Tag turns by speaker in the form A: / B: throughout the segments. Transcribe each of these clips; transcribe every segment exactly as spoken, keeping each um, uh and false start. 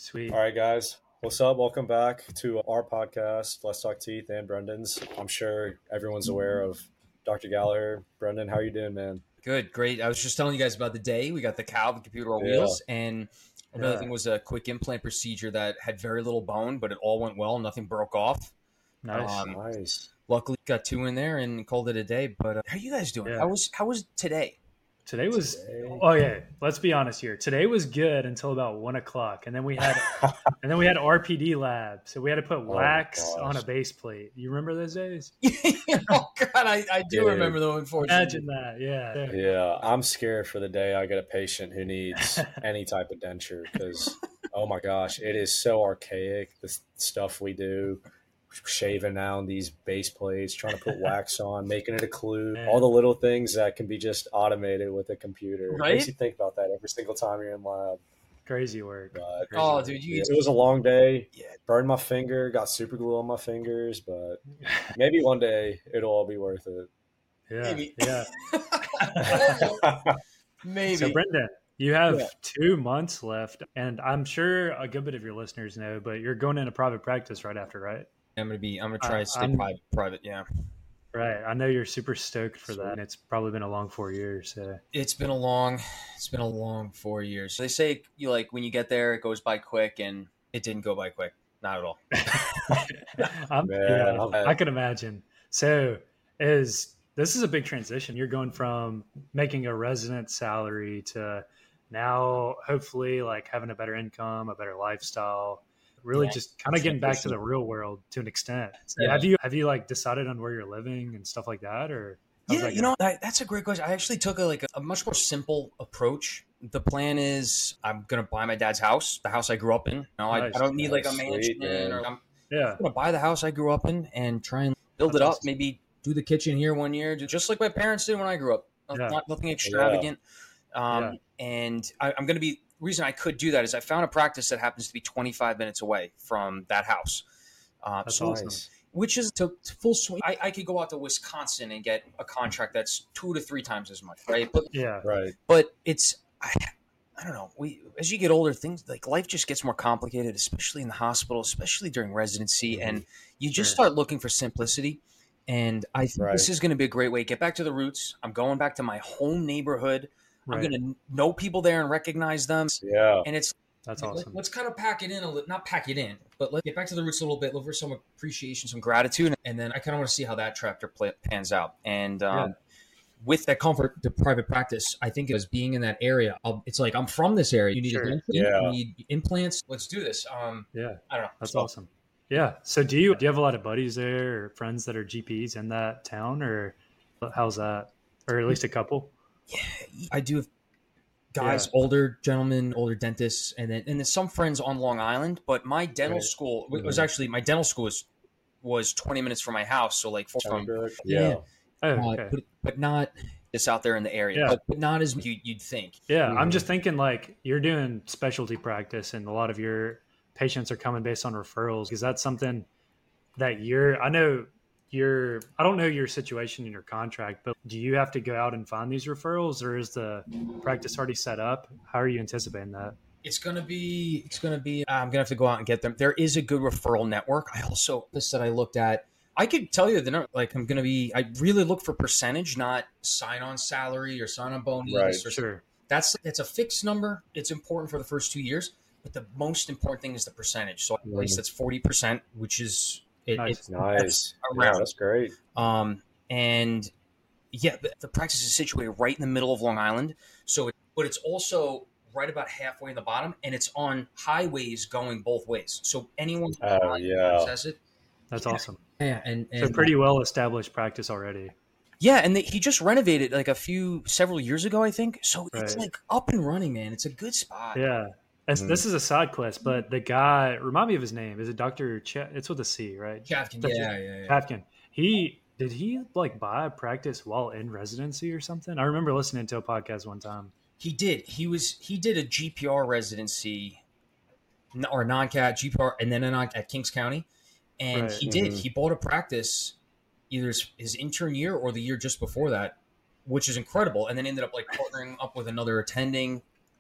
A: Sweet.
B: All right, guys. What's up? Welcome back to our podcast, Let's Talk Teeth and Brendan's. I'm sure everyone's aware of Doctor Gallagher. Brendan, how are you doing, man?
C: Good, great. I was just telling you guys about the day. We got the cow, the computer on
B: Yeah.
C: wheels, and another
A: Yeah.
C: thing was a quick implant procedure that had very little bone, but it all went well. Nothing broke off.
A: Nice.
C: Um,
B: Nice.
C: Luckily, got two in there and called it a day. But uh, how are you guys doing?
A: Yeah.
C: How was how was today?
A: Today was
B: Today-
A: oh yeah. Let's be honest here. Today was good until about one o'clock, and then we had and then we had R P D lab, so we had to put
B: my
A: wax
B: gosh.
A: on a base plate. You remember those days?
C: Oh God, I, I do
B: Dude.
C: remember though. Unfortunately,
A: Imagine that. Yeah.
B: Yeah, I'm scared for the day I get a patient who needs any type of denture because, oh my gosh, it is so archaic, the s- stuff we do. Shaving down these base plates, trying to put wax on, making it occlude, all the little things that can be just automated with a computer. It
C: Right?
B: makes you think about that every single time you're in lab.
A: Crazy work.
B: But
A: Crazy
C: oh
A: work.
C: dude, you
B: it was a long day.
C: Yeah.
B: Burned my finger, got super glue on my fingers, but maybe one day it'll all be worth it.
A: Yeah.
C: Maybe.
A: Yeah.
C: maybe.
A: So Brendan, you have
C: Yeah.
A: two months left, and I'm sure a good bit of your listeners know, but you're going into private practice right after, right?
C: I'm gonna be. I'm gonna try
A: I-
C: to stay
A: I'm-
C: private. Private, yeah.
A: Right. I know you're super stoked for that, and it's probably been a long four years. So
C: It's been a long, it's been a long four years. They say you like when you get there, it goes by quick, and it didn't go by quick, not at all.
A: I'm,
B: Man,
A: yeah,
B: I'm-
A: I can imagine. So is this is a big transition. You're going from making a resident salary to now hopefully like having a better income, a better lifestyle, really
C: Yeah.
A: just kind of getting back to the real world to an extent. So
C: Yeah.
A: Have you have you like decided on where you're living and stuff like that, or how's
C: Yeah,
A: that
C: you
A: going?
C: know that, that's a great question. I actually took a, like a, a much more simple approach. The plan is I'm gonna buy my dad's house, the house I grew up in. You know, I,
A: Nice.
C: I don't need like a
B: Nice,
C: mansion,
B: sweet, man.
C: or I'm
A: Yeah,
C: gonna buy the house I grew up in and try and build
A: That's
C: it up.
A: awesome.
C: Maybe do the kitchen here one year, just like my parents did when I grew up. Not,
A: Yeah.
C: not- nothing extravagant. Um,
A: Yeah.
C: And I, I'm going to be reason I could do that is I found a practice that happens to be twenty-five minutes away from that house. Uh,
A: That's
C: so,
A: awesome.
C: which is to, to full swing. I, I could go out to Wisconsin and get a contract that's two to three times as much, right? But
A: yeah,
B: Right.
C: but it's I, I don't know. We as you get older, things like life just gets more complicated, especially in the hospital, especially during residency,
B: Mhm.
C: and you just
A: Sure.
C: start looking for simplicity. And I think
B: Right.
C: this is going to be a great way. Get back to the roots. I'm going back to my home neighborhood.
A: right.
C: I'm going to know people there and recognize them.
B: Yeah.
C: And it's
A: That's
C: let-
A: awesome.
C: let's kind of pack it in a little, not pack it in, but let's get back to the roots a little bit. Look for some appreciation, some gratitude, and then I kind of want to see how that chapter play, pans out. And um,
A: Yeah.
C: with that comfort to private practice, I think as being in that area, I'll, it's like I'm from this area. You need
A: Sure.
C: a dentist,
B: Yeah.
C: you need implants. Let's do this. Um,
A: Yeah.
C: I don't know.
A: That's
C: So,
A: awesome. Yeah. So do you do you have a lot of buddies there or friends that are G Ps in that town, or how's that? Or at least a couple?
C: I do have guys, older gentlemen, older dentists, and then and then some friends on Long Island. But my dental
A: Right.
C: school it was
B: Mhm.
C: actually my dental school was was twenty minutes from my house, so like from
B: Pembroke,
C: Yeah.
B: Yeah.
A: Oh,
C: uh,
A: okay.
C: but, but not just out there in the area,
A: Yeah.
C: but, but not as you, you'd think.
A: Yeah, I'm
B: Mhm.
A: just thinking like you're doing specialty practice and a lot of your patients are coming based on referrals. Is that something that you're, I know you're, I don't know your situation in your contract, but do you have to go out and find these referrals, or is the practice already set up? How are you anticipating that?
C: It's gonna be. It's gonna be. I'm gonna have to go out and get them. There is a good referral network. I also this that I looked at. I could tell you the number. Like I'm gonna be. I really look for percentage, not sign on salary or sign on bonus.
B: Right.
C: Or
A: Sure.
C: That's that's a fixed number. It's important for the first two years, but the most important thing is the percentage. So at least that's forty percent, which is it,
A: Nice.
C: it's
B: Nice.
C: that's
B: Yeah,
C: around.
B: that's great.
C: Um, and yeah, the, the practice is situated right in the middle of Long Island. So, it, but it's also right about halfway in the bottom, and it's on highways going both ways. So anyone can
B: Oh, yeah.
C: access it.
A: That's
C: Yeah.
A: awesome.
C: Yeah, and,
A: So
C: and
A: pretty well established practice already.
C: yeah, and they, he just renovated like a few several years ago, I think. So it's
A: Right.
C: like up and running, man. It's a good spot.
A: Yeah. As,
B: Mhm.
A: This is a side quest, but the guy, remind me of his name. Is it Doctor Ch? It's with a C, right?
C: Chavkin,
A: That's
C: yeah, yeah, yeah.
A: Pafkin. He did he like buy a practice while in residency or something? I remember listening to a podcast one time.
C: He did. He was. He did a G P R residency, n- or non-cat G P R, and then a non at Kings County, and
A: Right.
C: he did.
B: Mhm.
C: He bought a practice, either his, his intern year or the year just before that, which is incredible. And then ended up like partnering up with another attending,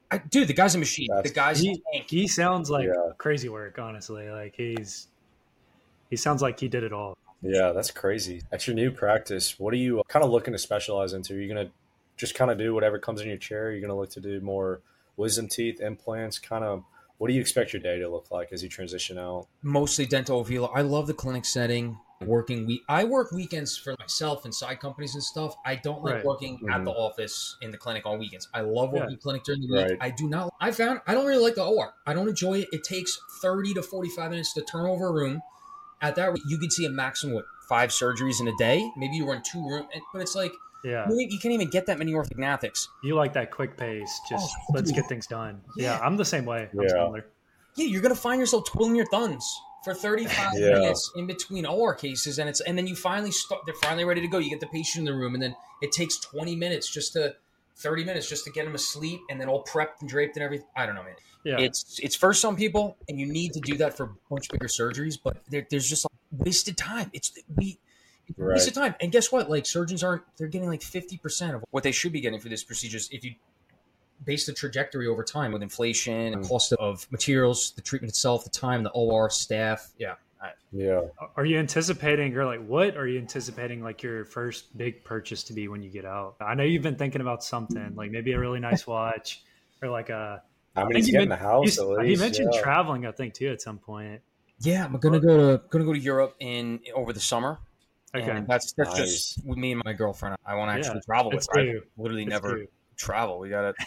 C: I, dude, the guy's a machine.
B: That's-
C: The guy's a
A: He,
C: tank.
A: he sounds like
B: Yeah.
A: crazy work, honestly. Like he's he sounds like he did it all.
B: Yeah, that's crazy. At your new practice, what are you kind of looking to specialize into? Are you going to just kind of do whatever comes in your chair? Are you going to look to do more wisdom teeth, implants? Kind of, what do you expect your day to look like as you transition out?
C: Mostly dental velar. I love the clinic setting. Working week, I work weekends for myself and side companies and stuff. I don't like
A: Right.
C: working at
B: Mhm.
C: the office in the clinic on weekends. I love working
A: Yeah.
C: clinic during the week.
B: Right.
C: I do not. I found I don't really like the O R. I don't enjoy it. It takes thirty to forty-five minutes to turn over a room. At that, you could see a maximum what five surgeries in a day. Maybe you run two room, but it's like
A: Yeah.
C: you you can't even get that many orthognathics.
A: You like that quick pace, just
C: Oh,
A: let's
C: dude.
A: get things done. Yeah,
C: Yeah.
A: I'm the same way. I'm
B: Yeah.
A: similar.
C: Yeah, you're gonna find yourself twiddling your thumbs for thirty-five
B: Yeah.
C: minutes in between O R cases, and it's and then you finally start. They're finally ready to go. You get the patient in the room, and then it takes twenty minutes just to thirty minutes just to get them asleep, and then all prepped and draped and everything. I don't know, man.
A: Yeah.
C: It's it's for some people, and you need to do that for much bigger surgeries, but there, there's just like wasted time. It's we. It's
B: Right.
C: wasted time, and guess what? Like surgeons aren't. They're getting like fifty percent of what they should be getting for this procedures if you base the trajectory over time with inflation, the
B: Mm.
C: cost of materials, the treatment itself, the time, the O R staff. Yeah. I-
B: Yeah.
A: Are you anticipating, or like, what are you anticipating, like your first big purchase to be when you get out? I know you've been thinking about something, like maybe a really nice watch, or like a.
B: I mean,
A: think
B: he's
A: you
B: getting
A: men-
B: the house
A: you-
B: at
A: He
B: least.
A: mentioned
B: yeah.
A: traveling, I think, too, at some point.
C: Yeah, I'm gonna go to gonna go to Europe in over the summer.
A: Okay.
C: And that's that's
B: Nice.
C: just with me and my girlfriend. I want to actually
A: Yeah,
C: travel with
A: it's
C: her. I
A: due.
C: literally
A: It's
C: never
A: due.
C: travel. We got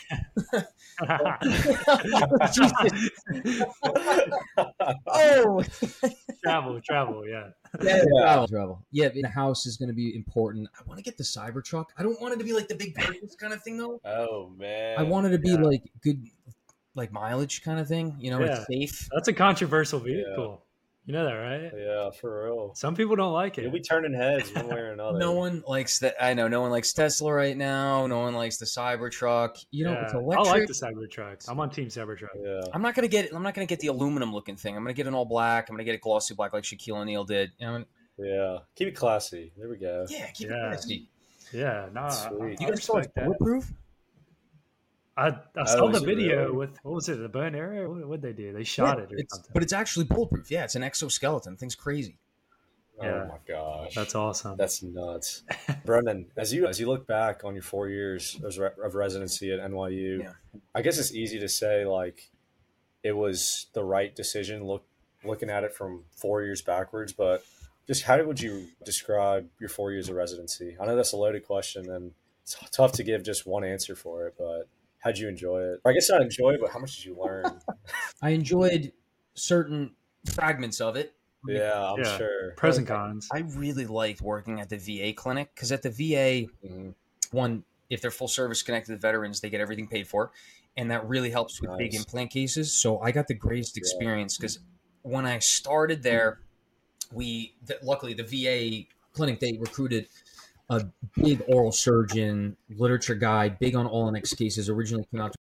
B: yeah.
C: Oh,
A: travel, travel, yeah.
C: yeah, travel, travel. Yeah, the house is going to be important. I want to get the Cybertruck. I don't want it to be like the big purchase kind of thing, though.
B: Oh man.
C: I want it to be
A: Yeah.
C: like good, like mileage kind of thing. You know,
A: Yeah.
C: it's safe.
A: That's a controversial vehicle. You know that, right?
B: Yeah, for real.
A: Some people don't like it.
B: You'll be turning heads one way or another.
C: No one likes that. I know no one likes Tesla right now. No one likes the Cybertruck. You know,
A: Yeah.
C: it's
A: I
C: electric.
A: like the Cybertrucks. I'm on Team Cybertruck.
B: Yeah.
C: I'm not gonna get. I'm not gonna get the aluminum looking thing. I'm gonna get an all black. I'm gonna get a glossy black like Shaquille O'Neal did. You know,
B: Yeah. Keep it classy. There we go.
C: yeah, keep
A: Yeah.
C: it classy.
A: Yeah, nah, I,
B: Sweet.
A: I
C: You guys saw it's
A: respect that.
C: bulletproof?
A: I, I saw
B: Oh,
A: the
B: is it
A: video
B: really?
A: with, what was it, the bow and arrow? What would they do? They shot
C: Yeah,
A: it or
C: it's,
A: something.
C: but it's actually bulletproof. Yeah, it's an exoskeleton. Thing's crazy.
A: Yeah.
B: Oh my gosh.
A: That's awesome.
B: That's nuts. Brendan, as you as you look back on your four years of, re- of residency at N Y U,
C: Yeah.
B: I guess it's easy to say like it was the right decision look looking at it from four years backwards, but just how would you describe your four years of residency? I know that's a loaded question and it's tough to give just one answer for it, but how'd you enjoy it? Or I guess not enjoy it, but how much did you learn?
C: I enjoyed certain fragments of it.
B: yeah, I'm
A: Yeah.
B: sure.
A: Pros and cons.
C: I really liked working at the V A clinic because at the V A,
B: Mhm.
C: one, if they're full service connected to veterans, they get everything paid for, and that really helps with big
B: Nice.
C: implant cases. So I got the greatest experience because when I started there, we th- luckily the V A clinic they recruited a big oral surgeon, literature guy, big on all N X cases. Originally came out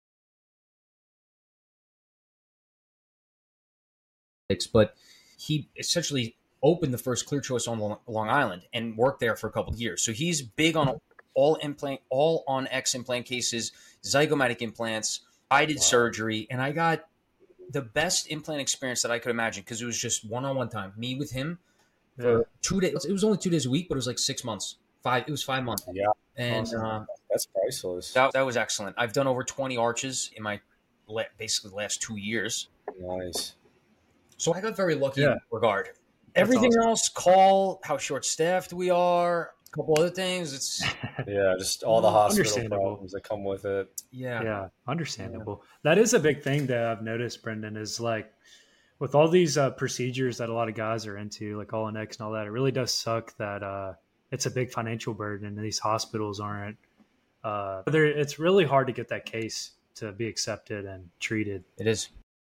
C: to but he essentially opened the first Clear Choice on Long Long Island and worked there for a couple of years. So he's big on all implant, all on X implant cases, zygomatic implants, guided
B: Wow.
C: surgery, and I got the best implant experience that I could imagine because it was just one-on-one time, me with him for
A: Yeah.
C: two days. It was only two days a week, but it was like six months. Five. It was five months.
B: Yeah.
C: and
A: Awesome.
C: uh,
B: That's priceless.
C: that that was excellent. I've done over twenty arches in my la- basically last two years.
B: Nice.
C: So I got very lucky in
A: Yeah.
C: that regard. Everything
A: awesome.
C: else, call how short staffed we are, a couple other things. It's
B: Yeah, just all the hospital
A: Understandable.
B: problems that come with it.
C: yeah,
A: Yeah, understandable. That is a big thing that I've noticed, Brendan, is like with all these uh, procedures that a lot of guys are into, like all in X and all that, it really does suck that uh, it's a big financial burden and these hospitals aren't. Uh, they're- it's really hard to get that case to be accepted and treated.
C: it is.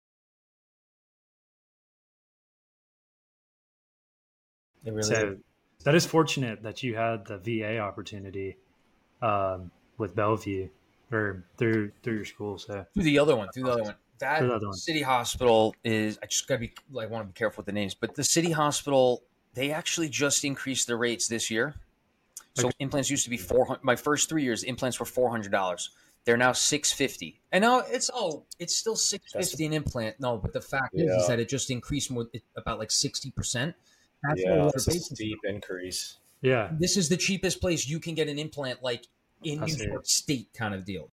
C: It really
A: So
C: is.
A: that is fortunate that you had the V A opportunity um, with Bellevue or through through your school. So
C: Through the other one, through the other one. That
A: Through the other one.
C: city hospital is. I just gotta be. I want to be careful with the names, but the city hospital they actually just increased the rates this year. So
A: Okay.
C: implants used to be four hundred. My first three years, implants were four hundred dollars. They're now six fifty. And now it's oh, it's still six fifty an implant. No, but the fact is, is
B: Yeah.
C: that it just increased more about like sixty percent. That's what a
B: Yeah,
C: lot of
B: it's a
C: patients-
B: steep increase.
A: Yeah.
C: This is the cheapest place you can get an implant, like in
A: I
C: New
A: see.
C: York State, kind of deal.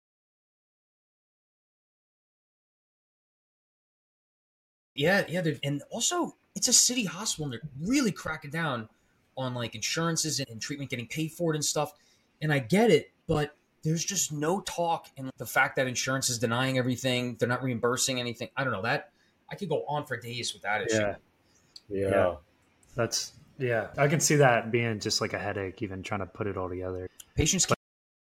C: Yeah, yeah, dude. And also, it's a city hospital, and they're really cracking down on like insurances and, and treatment getting paid for it and stuff. And I get it, but there's just no talk, and the fact that insurance is denying everything, they're not reimbursing anything. I don't know that I could go on for days with that issue.
A: Yeah.
B: Yeah.
A: Yeah. That's yeah. I can see that being just like a headache, even trying to put it all together.
C: Patients can't.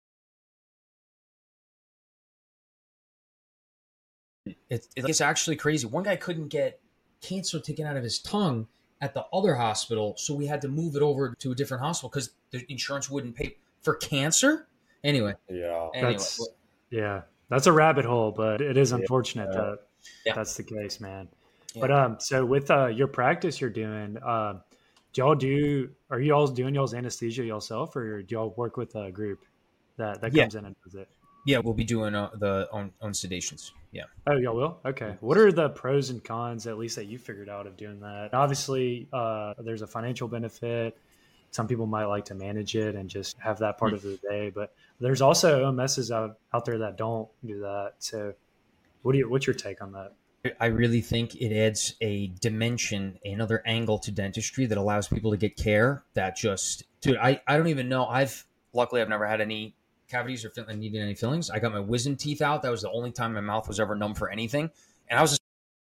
C: It, it, it's actually crazy. One guy couldn't get cancer taken out of his tongue at the other hospital, so we had to move it over to a different hospital because the insurance wouldn't pay for cancer. Anyway,
B: Yeah.
C: anyway,
A: That's yeah. That's a rabbit hole, but it is
B: Yeah.
A: unfortunate that
C: Yeah.
A: that's the case, man.
C: Yeah.
A: But um, so with uh your practice you're doing, um, do y'all do? Are you all doing y'all's anesthesia yourself, or do y'all work with a group that that
C: Yeah.
A: comes in and does it?
C: yeah, we'll be doing uh, the own, own sedations. Yeah.
A: Oh, y'all will? Okay. What are the pros and cons, at least that you figured out, of doing that? Obviously, uh, there's a financial benefit. Some people might like to manage it and just have that part of the day, but there's also O M Ss out, out there that don't do that. So, what do you? What's your take on that?
C: I really think it adds a dimension, another angle to dentistry that allows people to get care that just, dude, I, I don't even know. I've, luckily, I've never had any cavities or fill- needed any fillings. I got my wisdom teeth out. That was the only time my mouth was ever numb for anything. And I was just,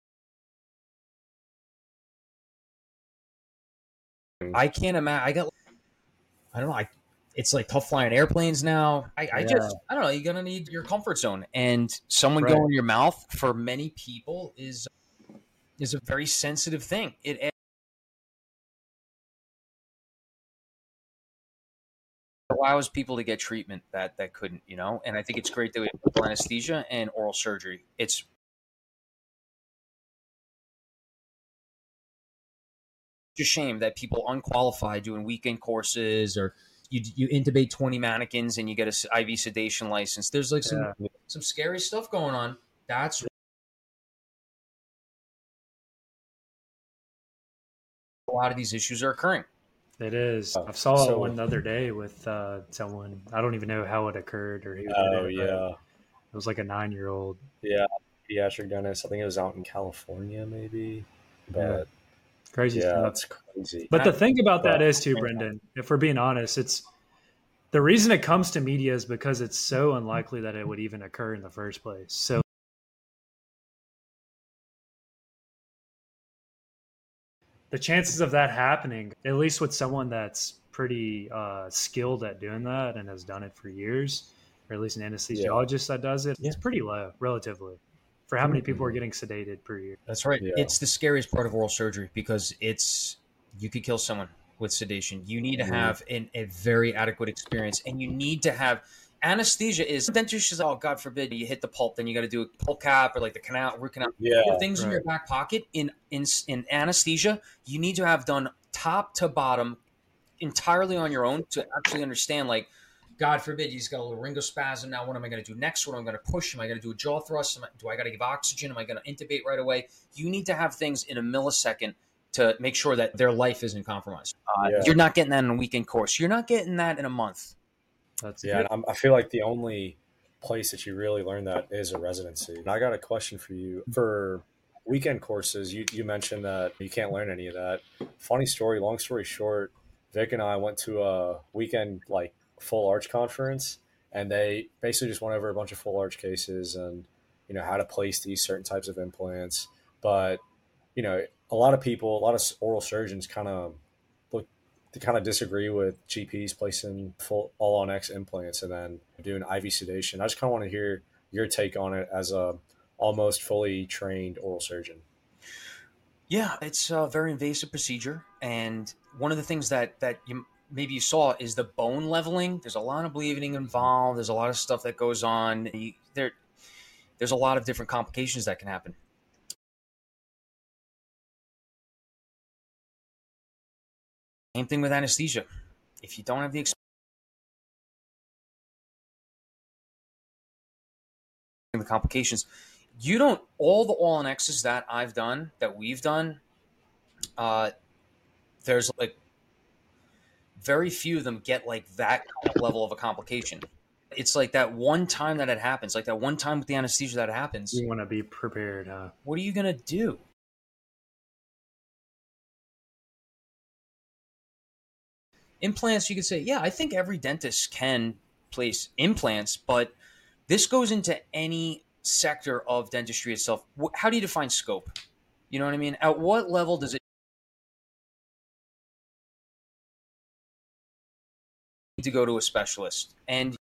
C: I can't imagine. I got, I don't know. I, it's like tough flying airplanes now. I, I
A: Yeah.
C: just, I don't know. You're going to need your comfort zone. And someone
A: Right.
C: going in your mouth for many people is, is a very sensitive thing. It allows people to get treatment that, that couldn't, you know? And I think it's great that we have local anesthesia and oral surgery. It's just a shame that people unqualified doing weekend courses, or you you intubate twenty mannequins and you get a I V sedation license. There's like some
A: Yeah.
C: some scary stuff going on. That's a lot of these issues are occurring.
A: It is.
B: Oh,
A: I saw
B: so-
A: one the other day with uh, someone. I don't even know how it occurred or who did
B: Oh
A: it. but
B: yeah.
A: It was like a nine-year-old.
B: Yeah. Pediatric dentist. I think it was out in California, maybe. But
A: Crazy
B: yeah,
A: stuff.
B: that's crazy.
A: But the thing about that
B: But-
A: is too, Brendan, if we're being honest, it's the reason it comes to media is because it's so unlikely that it would even occur in the first place. So the chances of that happening, at least with someone that's pretty uh, skilled at doing that and has done it for years, or at least an anesthesiologist that does it, it's pretty low relatively for how many people are getting sedated per year.
C: That's right.
B: Yeah.
C: It's the scariest part of oral surgery because it's you could kill someone with sedation. You need to
B: Mhm.
C: have an, a very adequate experience, and you need to have anesthesia. Is dentist is oh God forbid you hit the pulp, then you got to do a pulp cap or like the canal root canal.
B: Yeah.
C: You have things in your
A: Right.
C: back pocket in in in anesthesia. You need to have done top to bottom entirely on your own to actually understand like. God forbid, he's got a laryngospasm. Now, what am I going to do next? What am I going to push? Am I going to do a jaw thrust? Am I, do I got to give oxygen? Am I going to intubate right away? You need to have things in a millisecond to make sure that their life isn't compromised. Uh,
B: Yeah.
C: You're not getting that in a weekend course. You're not getting that in a month.
A: That's
B: Yeah, and I'm, I feel like the only place that you really learn that is a residency. And I got a question for you. For weekend courses, you, you mentioned that you can't learn any of that. Funny story, long story short, Vic and I went to a weekend like full arch conference, and they basically just went over a bunch of full arch cases and, you know, how to place these certain types of implants. But, you know, a lot of people, a lot of oral surgeons kind of look to kind of disagree with G Ps placing full all on X implants and then doing I V sedation. I just kind of want to hear your take on it as a almost fully trained oral surgeon.
C: Yeah, it's a very invasive procedure, and one of the things that that you maybe you saw is the bone leveling. There's a lot of bleeding involved. There's a lot of stuff that goes on. You, there, there's a lot of different complications that can happen. Same thing with anesthesia. If you don't have the experience, the complications. You don't, all the all in X's that I've done, that we've done, uh, there's like very few of them get like that kind of level of a complication. It's like that one time that it happens, like that one time with the anesthesia that happens.
A: You want to be prepared. Huh?
C: What are you going to do? Implants, you could say, yeah, I think every dentist can place implants, but this goes into any sector of dentistry itself. How do you define scope? You know what I mean? At what level does it need to go to a specialist? And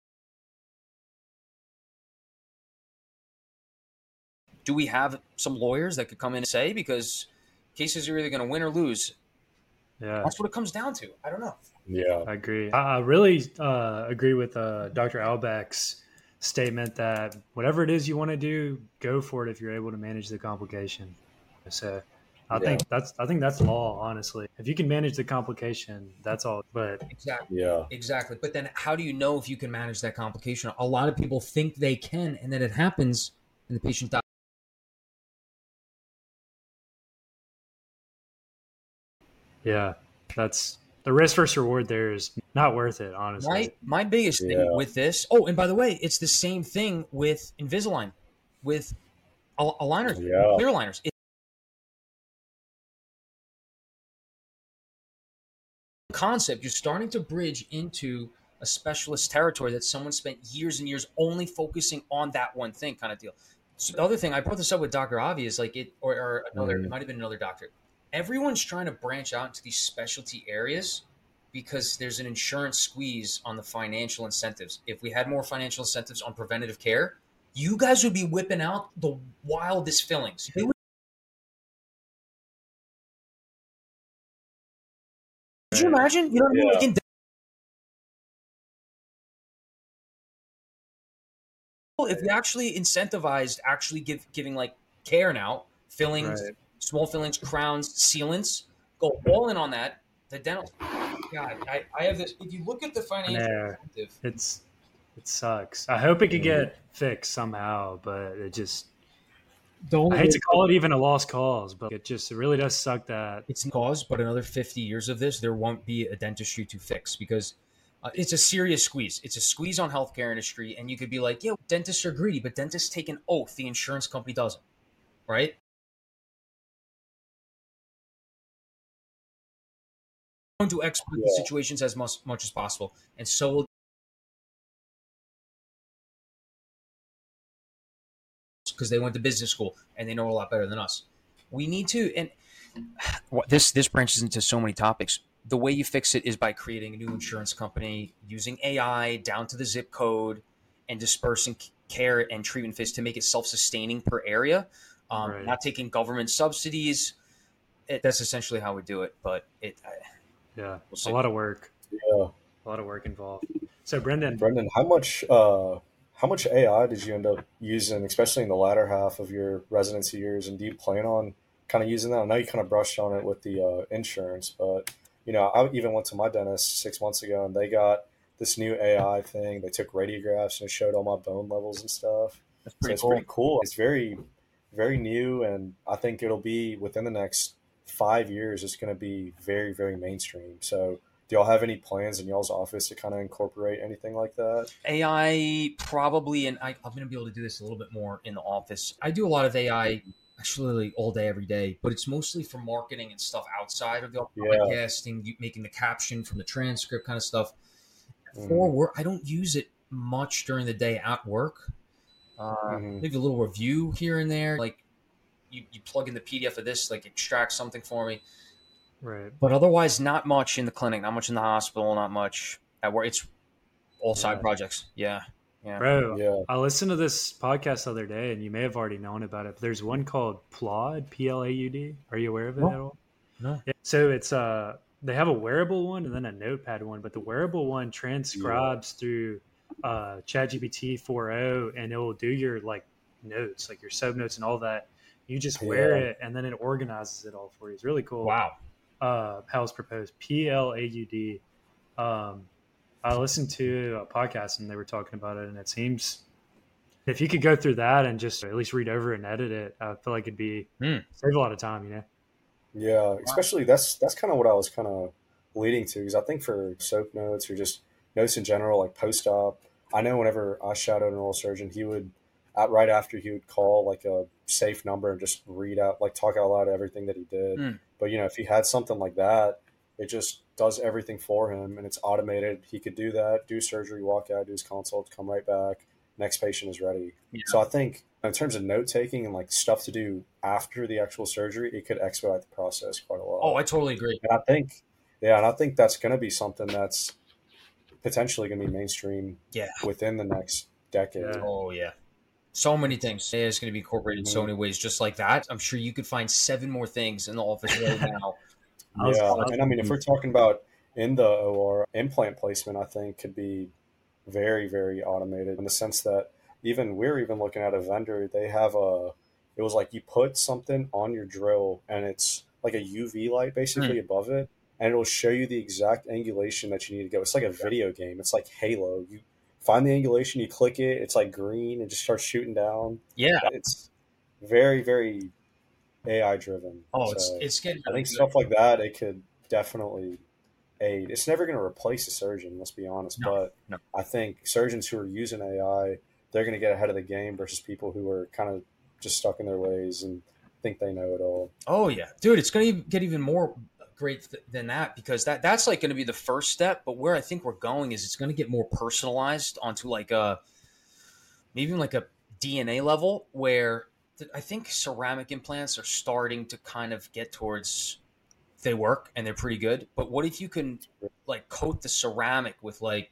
C: do we have some lawyers that could come in and say, because cases are either going to win or lose?
A: Yeah,
C: that's what it comes down to. I don't know.
B: Yeah,
A: I agree. I really uh, agree with uh, Doctor Albeck's statement that whatever it is you want to do, go for it if you're able to manage the complication. So I yeah. think that's I think that's law, honestly. If you can manage the complication, that's all. But
C: exactly,
B: yeah,
C: exactly. But then, how do you know if you can manage that complication? A lot of people think they can, and then it happens, and the patient dies.
A: Yeah, that's the risk versus reward there is not worth it, honestly.
C: My, my biggest
B: yeah.
C: thing with this, oh, and by the way, it's the same thing with Invisalign, with aligners,
B: yeah.
C: clear aligners. It, concept, you're starting to bridge into a specialist territory that someone spent years and years only focusing on that one thing kind of deal. So the other thing, I brought this up with Doctor Avi, is like it, or, or another, mm. it might have been another doctor. Everyone's trying to branch out into these specialty areas because there's an insurance squeeze on the financial incentives. If we had more financial incentives on preventative care, you guys would be whipping out the wildest fillings. Would... Could you imagine? You know what I mean?
B: Yeah.
C: Like in... If we actually incentivized actually give, giving like care now, fillings, right. small fillings, crowns, sealants, go all in on that. The dental, God, I, I have this. If you look at the financial incentive,
A: it's it sucks. I hope it could get fixed somehow, but it just. The only I hate to call it even a lost cause, but it just it really does suck that
C: it's a cause. But another fifty years of this, there won't be a dentistry to fix because uh, it's a serious squeeze. It's a squeeze on healthcare industry, and you could be like, "Yeah, dentists are greedy," but dentists take an oath. The insurance company doesn't, right? Going to exploit yeah. the situations as much, much as possible, and so will because they went to business school and they know a lot better than us. We need to, and this this branches into so many topics. The way you fix it is by creating a new insurance company, using A I down to the zip code, and dispersing care and treatment fees to make it self-sustaining per area. Um, right. Not taking government subsidies. It, that's essentially how we do it. But it. I,
A: Yeah, we'll a lot of work.
B: Yeah,
A: a lot of work involved. So, Brendan,
B: Brendan, how much, uh, how much A I did you end up using, especially in the latter half of your residency years? And do you plan on kind of using that? I know you kind of brushed on it with the uh, insurance, but you know, I even went to my dentist six months ago, and they got this new A I thing. They took radiographs and it showed all my bone levels and stuff.
C: That's pretty
B: so it's
C: cool.
B: pretty cool. It's very, very new, and I think it'll be within the next five years, it's going to be very, very mainstream. So do y'all have any plans in y'all's office to kind of incorporate anything like that?
C: A I probably, and I, I'm going to be able to do this a little bit more in the office. I do a lot of A I actually all day, every day, but it's mostly for marketing and stuff outside of the
B: yeah.
C: podcasting, making the caption from the transcript kind of stuff. Mm. For work, I don't use it much during the day at work. Uh, mm-hmm. Maybe a little review here and there, like You, you plug in the P D F of this, like extract something for me.
A: Right.
C: But otherwise, not much in the clinic, not much in the hospital, not much at work. It's all yeah. side projects. Yeah. Yeah.
A: Bro,
B: yeah.
A: I listened to this podcast the other day, and you may have already known about it. But there's one called Plaud, P L A U D. Are you aware of it
C: no.
A: at all?
C: No.
A: Yeah. So it's uh, they have a wearable one and then a notepad one, but the wearable one transcribes yeah. through uh, ChatGPT four point oh, and it will do your like notes, like your sub notes and all that. You just wear
B: yeah.
A: it, and then it organizes it all for you. It's really cool.
C: Wow.
A: Uh, how it's proposed. P L A U D. Um, I listened to a podcast, and they were talking about it, and it seems If you could go through that and just at least read over it and edit it, I feel like it'd be
C: Hmm.
A: save a lot of time, you know?
B: Yeah, especially that's that's kind of what I was kind of leading to because I think for soap notes or just notes in general, like post-op, I know whenever I shadowed an oral surgeon, he would at, right after he would call like a safe number and just read out like talk out loud everything that he did.
C: Mm.
B: But you know, if he had something like that, it just does everything for him and it's automated. He could do that, do surgery, walk out, do his consult, come right back. Next patient is ready.
C: Yeah.
B: So I think in terms of note taking and like stuff to do after the actual surgery, it could expedite the process quite a lot.
C: Oh, I totally agree.
B: And I think, yeah, and I think that's going to be something that's potentially going to be mainstream
C: Yeah.
B: within the next decade.
A: Yeah.
C: Oh, yeah. So many things. A I is going to be incorporated in so
B: Mhm.
C: many ways, just like that. I'm sure you could find seven more things in the office right now.
A: I was-
B: Yeah,
A: I was-
B: and I mean, if we're talking about in the O R, implant placement, I think could be very, very automated in the sense that even we're even looking at a vendor. They have a, it was like you put something on your drill and it's like a U V light basically above it, and it'll show you the exact angulation that you need to go. It's like a video game. It's like Halo. You find the angulation, you click it, it's like green, and just starts shooting down.
C: Yeah.
B: It's very, very A I driven.
C: Oh, it's
B: So
C: it's getting
B: I
C: really
B: think
C: good.
B: stuff like that, it could definitely aid. It's never going to replace a surgeon, let's be honest.
C: No,
B: but
C: no.
B: I think surgeons who are using A I, they're going to get ahead of the game versus people who are kind of just stuck in their ways and think they know it all.
C: Oh yeah, dude, it's going to get even more great th- than that because that that's like going to be the first step. But where I think we're going is it's going to get more personalized onto like a maybe even like a D N A level where th- I think ceramic implants are starting to kind of get towards they work and they're pretty good. But what if you can like coat the ceramic with like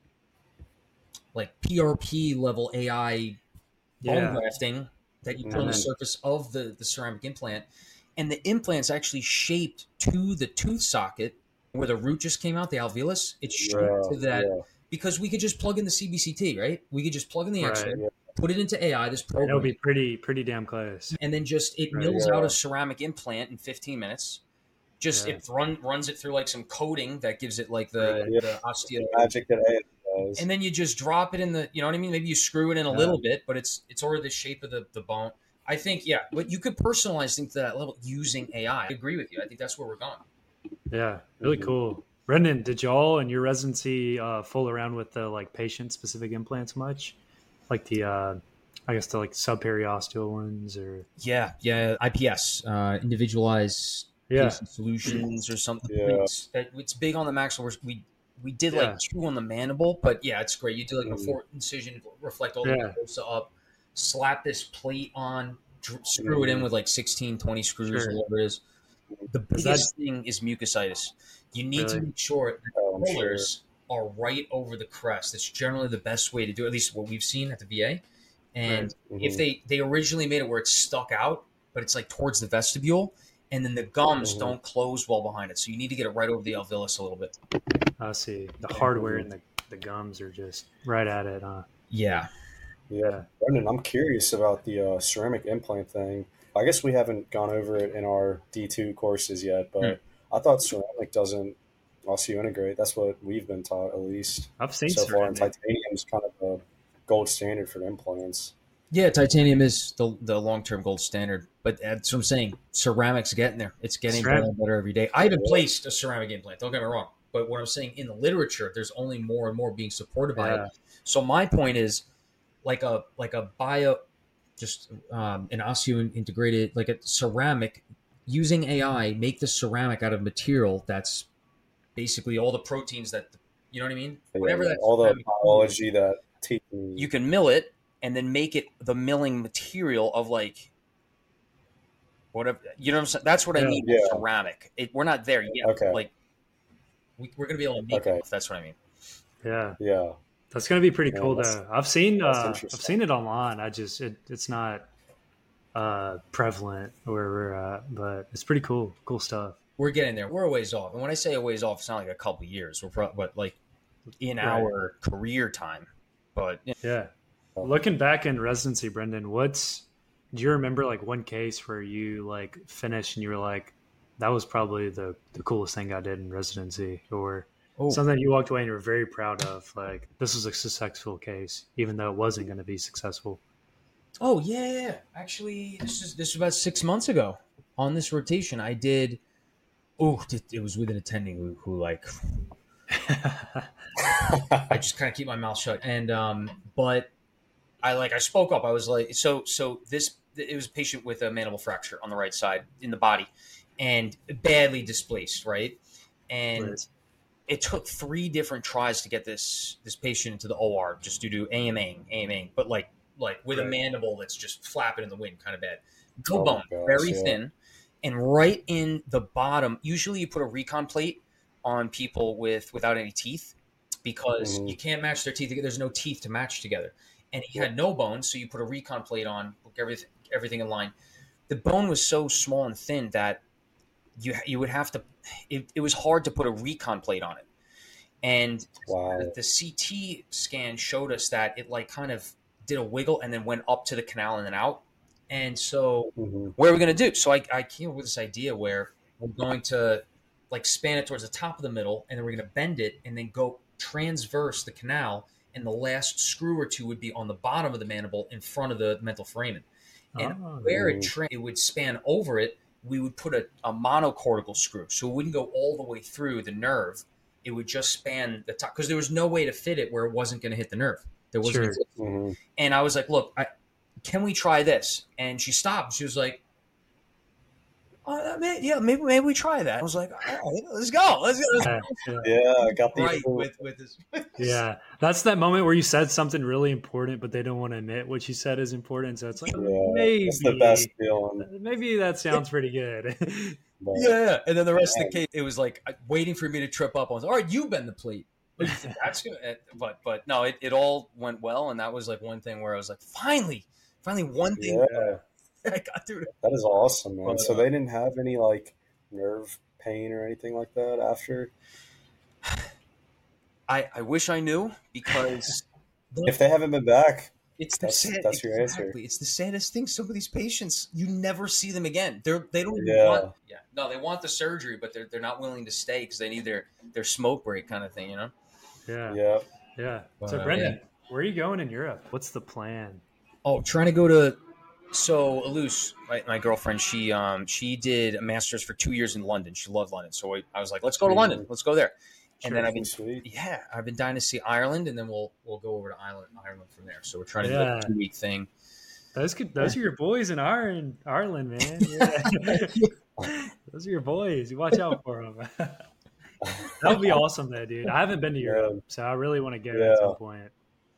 C: like P R P level A I bone
A: Yeah.
C: grafting that you put on the
B: Mhm.
C: surface of the, the ceramic implant, and the implant's actually shaped to the tooth socket where the root just came out, the alveolus. It's shaped
B: Yeah,
C: to that
B: yeah.
C: because we could just plug in the C B C T, right? We could just plug in the
A: Right.
C: X-ray,
B: Yeah.
C: put it into A I, this
A: And it'll
C: program,
A: be pretty, pretty damn close.
C: and then just it
A: Right.
C: mills
B: Yeah.
C: out a ceramic implant in fifteen minutes. Just
A: Yeah.
C: it run runs it through like some coating that gives it like the,
B: Yeah.
C: the osteo.
B: The magic that A I does.
C: And then you just drop it in the, you know what I mean? Maybe you screw it in a
A: Yeah.
C: little bit, but it's it's already the shape of the, the bone. I think, yeah, but you could personalize things to that level using A I. I agree with you. I think that's where we're going.
A: Yeah, really
B: Mhm.
A: cool. Brendan, did y'all in your residency uh, fool around with the like patient specific implants much? Like the, uh, I guess the like subperiosteal ones or
C: Yeah, yeah, I P S, uh, individualized
A: yeah,
C: patient solutions or something.
B: Yeah.
C: It's, it's big on the maxilla. We we did
A: Yeah.
C: like two on the mandible, but yeah, it's great. You do like
B: Mhm.
C: before incision, reflect all the
A: Yeah.
C: mucosa up, slap this plate on, dr- screw it in
B: Mhm.
C: with like sixteen, twenty screws,
A: Sure.
C: or whatever it is. The
A: Is
C: biggest thing is mucositis. You need to
A: Really?
C: make sure that
B: Oh, I'm
C: the
B: sure.
C: molars are right over the crest. That's generally the best way to do it, at least what we've seen at the V A. And
B: Right.
C: if
B: Mhm.
C: they they originally made it where it's stuck out, but it's like towards the vestibule, and then the gums
B: Mhm.
C: don't close well behind it. So you need to get it right over the alveolus a little bit.
A: I see. The hardware and the, the gums are just right at it, huh?
C: Yeah.
B: Yeah. Brendan, I'm curious about the uh, ceramic implant thing. I guess we haven't gone over it in our D two courses yet, but I thought ceramic doesn't osseointegrate. That's what we've been taught, at least
A: I've seen
B: so far. And
A: ceramic.
B: titanium is kind of the gold standard for implants.
C: Yeah, titanium is the the long term gold standard, but that's what I'm saying. Ceramic's getting there. It's getting
A: Ceramic-
C: better and better every day. I haven't placed a ceramic implant. Don't get me wrong, but what I'm saying in the literature, there's only more and more being supported by
A: Yeah.
C: it. So my point is, like a like a bio, just um, an osseo integrated like a ceramic using A I, make the ceramic out of material that's basically all the proteins that you know what I mean. Whatever
B: Yeah,
C: that
B: all the
C: ceramic
B: biology that teeth need.
C: you can mill it and then make it the milling material of like whatever you know what I'm saying. That's what I
A: Yeah.
C: mean with
B: Yeah.
C: ceramic. It, we're not there yet.
B: Okay.
C: Like we, we're gonna be able to make
B: Okay.
C: it. If that's what I mean.
A: Yeah.
B: Yeah.
A: That's going to be pretty
B: Yeah,
A: cool,
B: that's-
A: though. I've seen
B: that's
A: uh, I've
B: interesting.
A: seen it online. I just it, it's not uh, prevalent where we're at, but it's pretty cool. Cool stuff.
C: We're getting there. We're a ways off, and when I say a ways off, it's not like a couple years. We're pro- but like in
A: Right.
C: our career time. But yeah.
A: Yeah. Looking back in residency, Brendan, what's do you remember like one case where you like finished and you were like, that was probably the the coolest thing I did in residency, or
C: Oh.
A: something you walked away and you were very proud of, like this was a successful case, even though it wasn't going to be successful.
C: Oh yeah, yeah, yeah. Actually, this is this was about six months ago. On this rotation, I did. Oh, it, it was with an attending who, who like I just kind of keep my mouth shut. And um, but I like I spoke up. I was like, so so this it was a patient with a mandible fracture on the right side in the body, and badly displaced, right? And
A: Right.
C: it took three different tries to get this this patient into the O R just due to AMAing, AMAing, but like like with a
A: Right.
C: mandible that's just flapping in the wind, kind of bad. No
B: Oh my
C: bone,
B: gosh,
C: very
B: yeah.
C: thin, and right in the bottom. Usually, you put a recon plate on people with without any teeth because
B: Mhm.
C: you can't match their teeth. There's no teeth to match together. And he
B: Yep.
C: had no bone, so you put a recon plate on, everything everything in line. The bone was so small and thin that you you would have to. It, it was hard to put a recon plate on it, and
B: Wow.
C: the, the C T scan showed us that it like kind of did a wiggle and then went up to the canal and then out. And so,
B: Mhm.
C: what are we going to do? So I, I came up with this idea where we're going to like span it towards the top of the middle, and then we're going to bend it and then go transverse the canal, and the last screw or two would be on the bottom of the mandible in front of the mental foramen. And
A: Oh,
C: where it,
B: Mhm.
C: tra- it would span over it, we would put a, a monocortical screw, so it wouldn't go all the way through the nerve. It would just span the top because there was no way to fit it where it wasn't going to hit the nerve. There wasn't.
A: sure.
B: Mhm.
C: And I was like, "Look, I, can we try this?" And she stopped. She was like, oh, "Yeah, maybe maybe we try that." I was like, "All right, let's go, let's go."
A: Yeah, yeah.
B: Yeah, I got the
C: Right
B: approval.
C: with with this.
A: Yeah. That's that moment where you said something really important, but they don't want to admit what you said is important. So it's like,
B: Yeah,
A: maybe,
B: that's the best feeling.
A: maybe that sounds pretty good.
B: But
C: Yeah, and then the rest
B: man,
C: of the case, it was like uh, waiting for me to trip up. I was like, all right, you bend the plate. But you think that's gonna, eh, but but no, it, it all went well, and that was like one thing where I was like, finally, finally, one thing
B: yeah,
C: I got through.
B: that is awesome, man.
C: But,
B: So
C: uh,
B: they didn't have any like nerve pain or anything like that after.
C: I I wish I knew because
B: If they haven't been back,
C: it's the
B: that's
C: sad
B: that's your answer.
C: exactly. It's the saddest thing. Some of these patients, you never see them again. They're they don't even
B: Yeah.
C: want. Yeah, no, they want the surgery, but they're they're not willing to stay because they need their their smoke break kind of thing, you know.
A: Yeah.
B: Yeah.
A: Yeah.
C: But,
A: So
C: uh,
A: Brendan,
C: yeah.
A: where are you going in Europe? What's the plan?
C: Oh, trying to go to. So Elise, my, my girlfriend, she um she did a master's for two years in London. She loved London, so I, I was like, let's go to
A: Sweet.
C: London. Let's go there. And
A: Sure.
C: then I've been
B: Sweet.
C: yeah, I've been dying to see Ireland, and then we'll we'll go over to Ireland Ireland from there. So we're trying to do
A: Yeah.
C: a two week thing.
A: Those could, those are your boys in Ireland, Ireland, man. Yeah. Those are your boys. You watch out for them. That would be awesome, though, dude. I haven't been to Europe,
B: Yeah.
A: so I really want to go
B: Yeah.
A: at some point.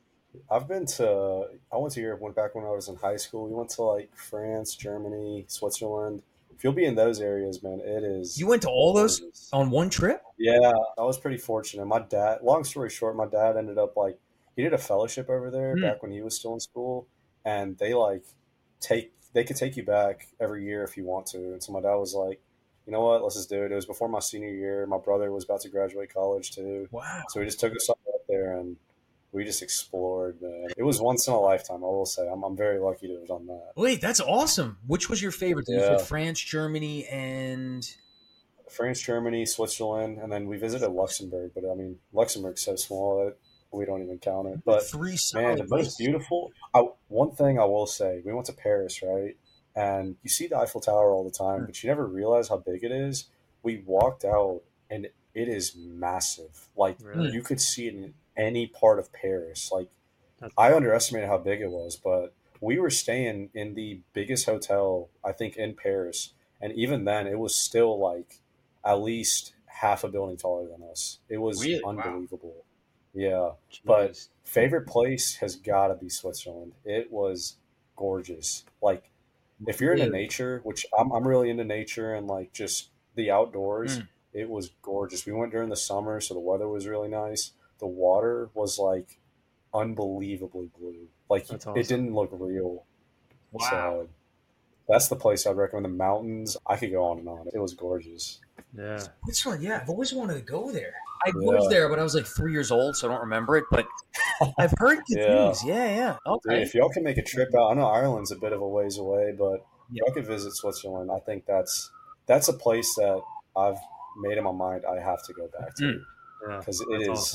B: I've been to. I went to Europe. Went back when I was in high school. We went to like France, Germany, Switzerland. If you'll be in those areas, man, it is.
C: You went to all those
B: gorgeous.
C: on one trip?
B: Yeah, I was pretty fortunate. My dad. Long story short, my dad ended up like he did a fellowship over there
C: Hmm.
B: back when he was still in school, and they like take they could take you back every year if you want to. And so my dad was like, you know what, let's just do it. It was before my senior year. My brother was about to graduate college too,
C: Wow.
B: so he just took us up there and we just explored. Man, it was once in a lifetime. I will say, I'm I'm very lucky to have done that.
C: Wait, that's awesome. Which was your favorite? You
B: Yeah.
C: said France, Germany, and
B: France, Germany, Switzerland, and then we visited Luxembourg. But I mean, Luxembourg's so small that we don't even count it. But
C: three
B: man,
C: solid
B: the most
C: places.
B: beautiful. I, one thing I will say, we went to Paris, right? And you see the Eiffel Tower all the time, but you never realize how big it is. We walked out, and it is massive. Like
A: Really?
B: you could see it in any part of Paris. Like
A: That's-
B: I underestimated how big it was, but we were staying in the biggest hotel I think in Paris, and even then, it was still like at least half a building taller than us. It was
C: Really? Wow.
B: unbelievable. Yeah. But
A: Jeez.
B: favorite place has got to be Switzerland. It was gorgeous. Like if you're into
C: Really?
B: nature, which I'm, I'm really into nature and like just the outdoors,
C: Mm.
B: it was gorgeous. We went during the summer, so the weather was really nice. The water was like unbelievably blue. Like
A: That's
B: it
A: awesome.
B: didn't look real.
C: Wow.
B: So that's the place I'd recommend. The mountains, I could go on and on. It was gorgeous.
A: Yeah.
C: Which one? Yeah, I've always wanted to go there. I
B: Yeah.
C: was there, but I was like three years old, so I don't remember it. But I've heard good
B: Yeah.
C: things. Yeah, yeah.
B: Dude,
C: Okay.
B: if y'all can make a trip out, I know Ireland's a bit of a ways away, but
C: Yeah.
B: y'all could visit Switzerland. I think that's that's a place that I've made in my mind I have to go back to
C: Mm.
A: Yeah.
B: because it
A: That's
B: is
A: awesome.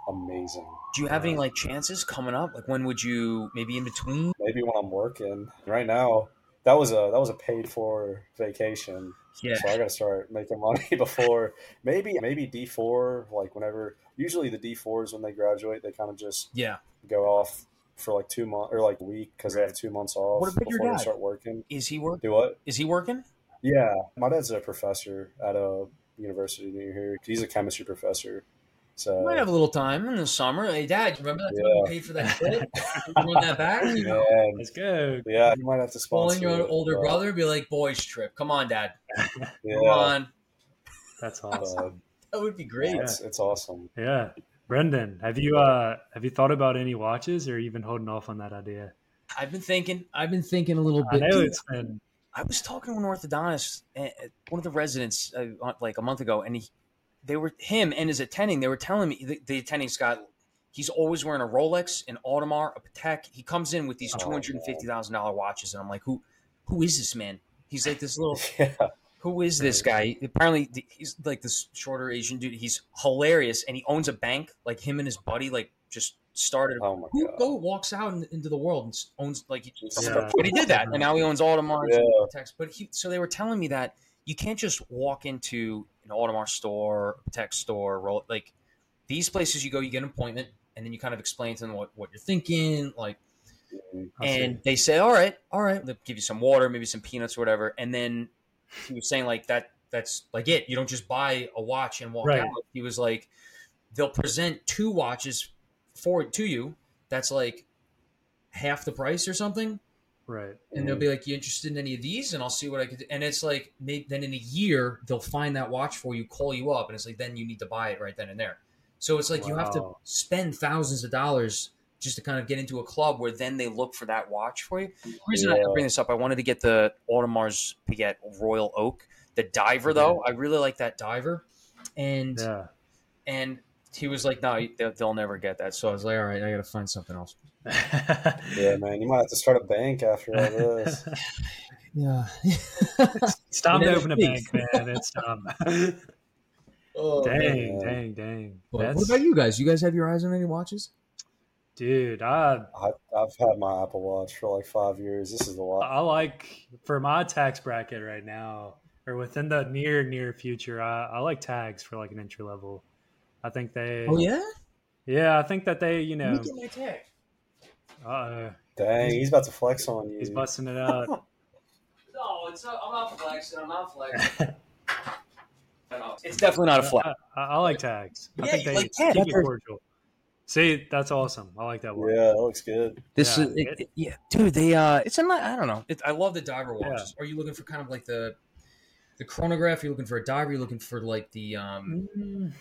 B: amazing.
C: Do you have any like chances coming up? Like when would you maybe in between?
B: Maybe when I'm working. Right now, that was a that was a paid for vacation.
C: Yeah.
B: So I got to start making money before maybe maybe D four. Like whenever usually the D fours when they graduate, they kind of just
C: Yeah.
B: go off for like two months or like a week because they have two months off
C: What about your
B: before they
C: dad?
B: start working.
C: Is he working?
B: Do what?
C: Is he working?
B: Yeah, my dad's a professor at a university near here. He's a chemistry professor. So
C: You might have a little time in the summer. Hey, Dad, remember that time
B: Yeah.
C: you paid for that trip? You run that back? You know,
B: man,
A: Let's go.
B: yeah, you might have to
C: pull
B: sponsor
C: in your
B: it,
C: older
B: but,
C: brother, be like, boys trip. Come on, Dad.
B: Yeah,
C: Come on.
A: That's awesome.
B: but
C: That would be great.
B: it's, it's awesome.
A: Yeah. Brendan, have you uh have you thought about any watches, or you been holding off on that idea?
C: I've been thinking. I've been thinking a little
A: I
C: bit.
A: know
C: Dude,
A: it's been
C: I was talking to an orthodontist, uh, one of the residents, uh, like a month ago, and he, they were him and his attending. They were telling me the, the attending's got. He's always wearing a Rolex, an Audemars, a Patek. He comes in with these
B: Oh,
C: two hundred and fifty thousand dollar watches, and I'm like, who, who is this man? He's like this little.
B: Yeah,
C: Who is this guy? Apparently, th- he's like this shorter Asian dude. He's hilarious, and he owns a bank. Like him and his buddy, like just started.
B: oh my
C: Who
B: god.
C: go walks out in, into the world and s- owns like he just,
A: Yeah.
C: but he did that, and now he owns Audemars
B: Yeah.
C: and Patek. But he, so they were telling me that you can't just walk into an Audemars store, a Patek store, roll like these places. You go, you get an appointment, and then you kind of explain to them what, what you're thinking, like,
B: Mhm.
A: I see.
C: and they say, all right, all right, they'll give you some water, maybe some peanuts or whatever, and then he was saying like that. That's like it. You don't just buy a watch and walk
A: Right.
C: out. He was like, they'll present two watches for to you. That's like half the price or something.
A: right.
C: And they'll be like, you interested in any of these? And I'll see what I could do. And it's like, may- then in a year, they'll find that watch for you, call you up. And it's like, then you need to buy it right then and there. So it's like, you have to
A: Wow.
C: spend thousands of dollars just to kind of get into a club where then they look for that watch for you. The reason I
B: Yeah.
C: bring this up, I wanted to get the Audemars Piguet Royal Oak. The diver, though, I really like that diver. And
A: Yeah.
C: and he was like, no, they'll, they'll never get that. So I was like, all right, I got to find something else.
B: Yeah, man, you might have to start a bank after all this.
C: Yeah.
A: It's time to
C: Never
A: open a
C: speak.
A: bank, man. It's time.
C: Oh, man.
A: dang,
B: man.
A: dang, dang.
C: But
A: That's,
C: what about you guys? You guys have your eyes on any watches?
A: dude, I
B: I, I've had my Apple Watch for like five years. This is a lot.
A: I like for my tax bracket right now, or within the near near future, I, I like tags for like an entry level. I think they
C: Oh, yeah?
A: yeah, I think that they, you know,
C: Let me get my tag.
A: uh
B: Dang, he's about to flex on you.
A: he's busting it out.
C: No, it's not, I'm not flexing. I'm not flexing. It's definitely not a flex.
A: I, I, I like tags. I
C: Yeah,
A: think
C: you
A: they
C: like tags.
A: keep it cordial. See, that's awesome. I like that one.
B: Yeah, that looks good.
C: This
A: Yeah,
C: is, it, it- yeah, dude. They, uh, it's a, ni- I don't know. It, I love the diver watches. Are you looking for kind of like the, the chronograph? Are you looking for a diver? Are you looking for like the, um,
A: Mm.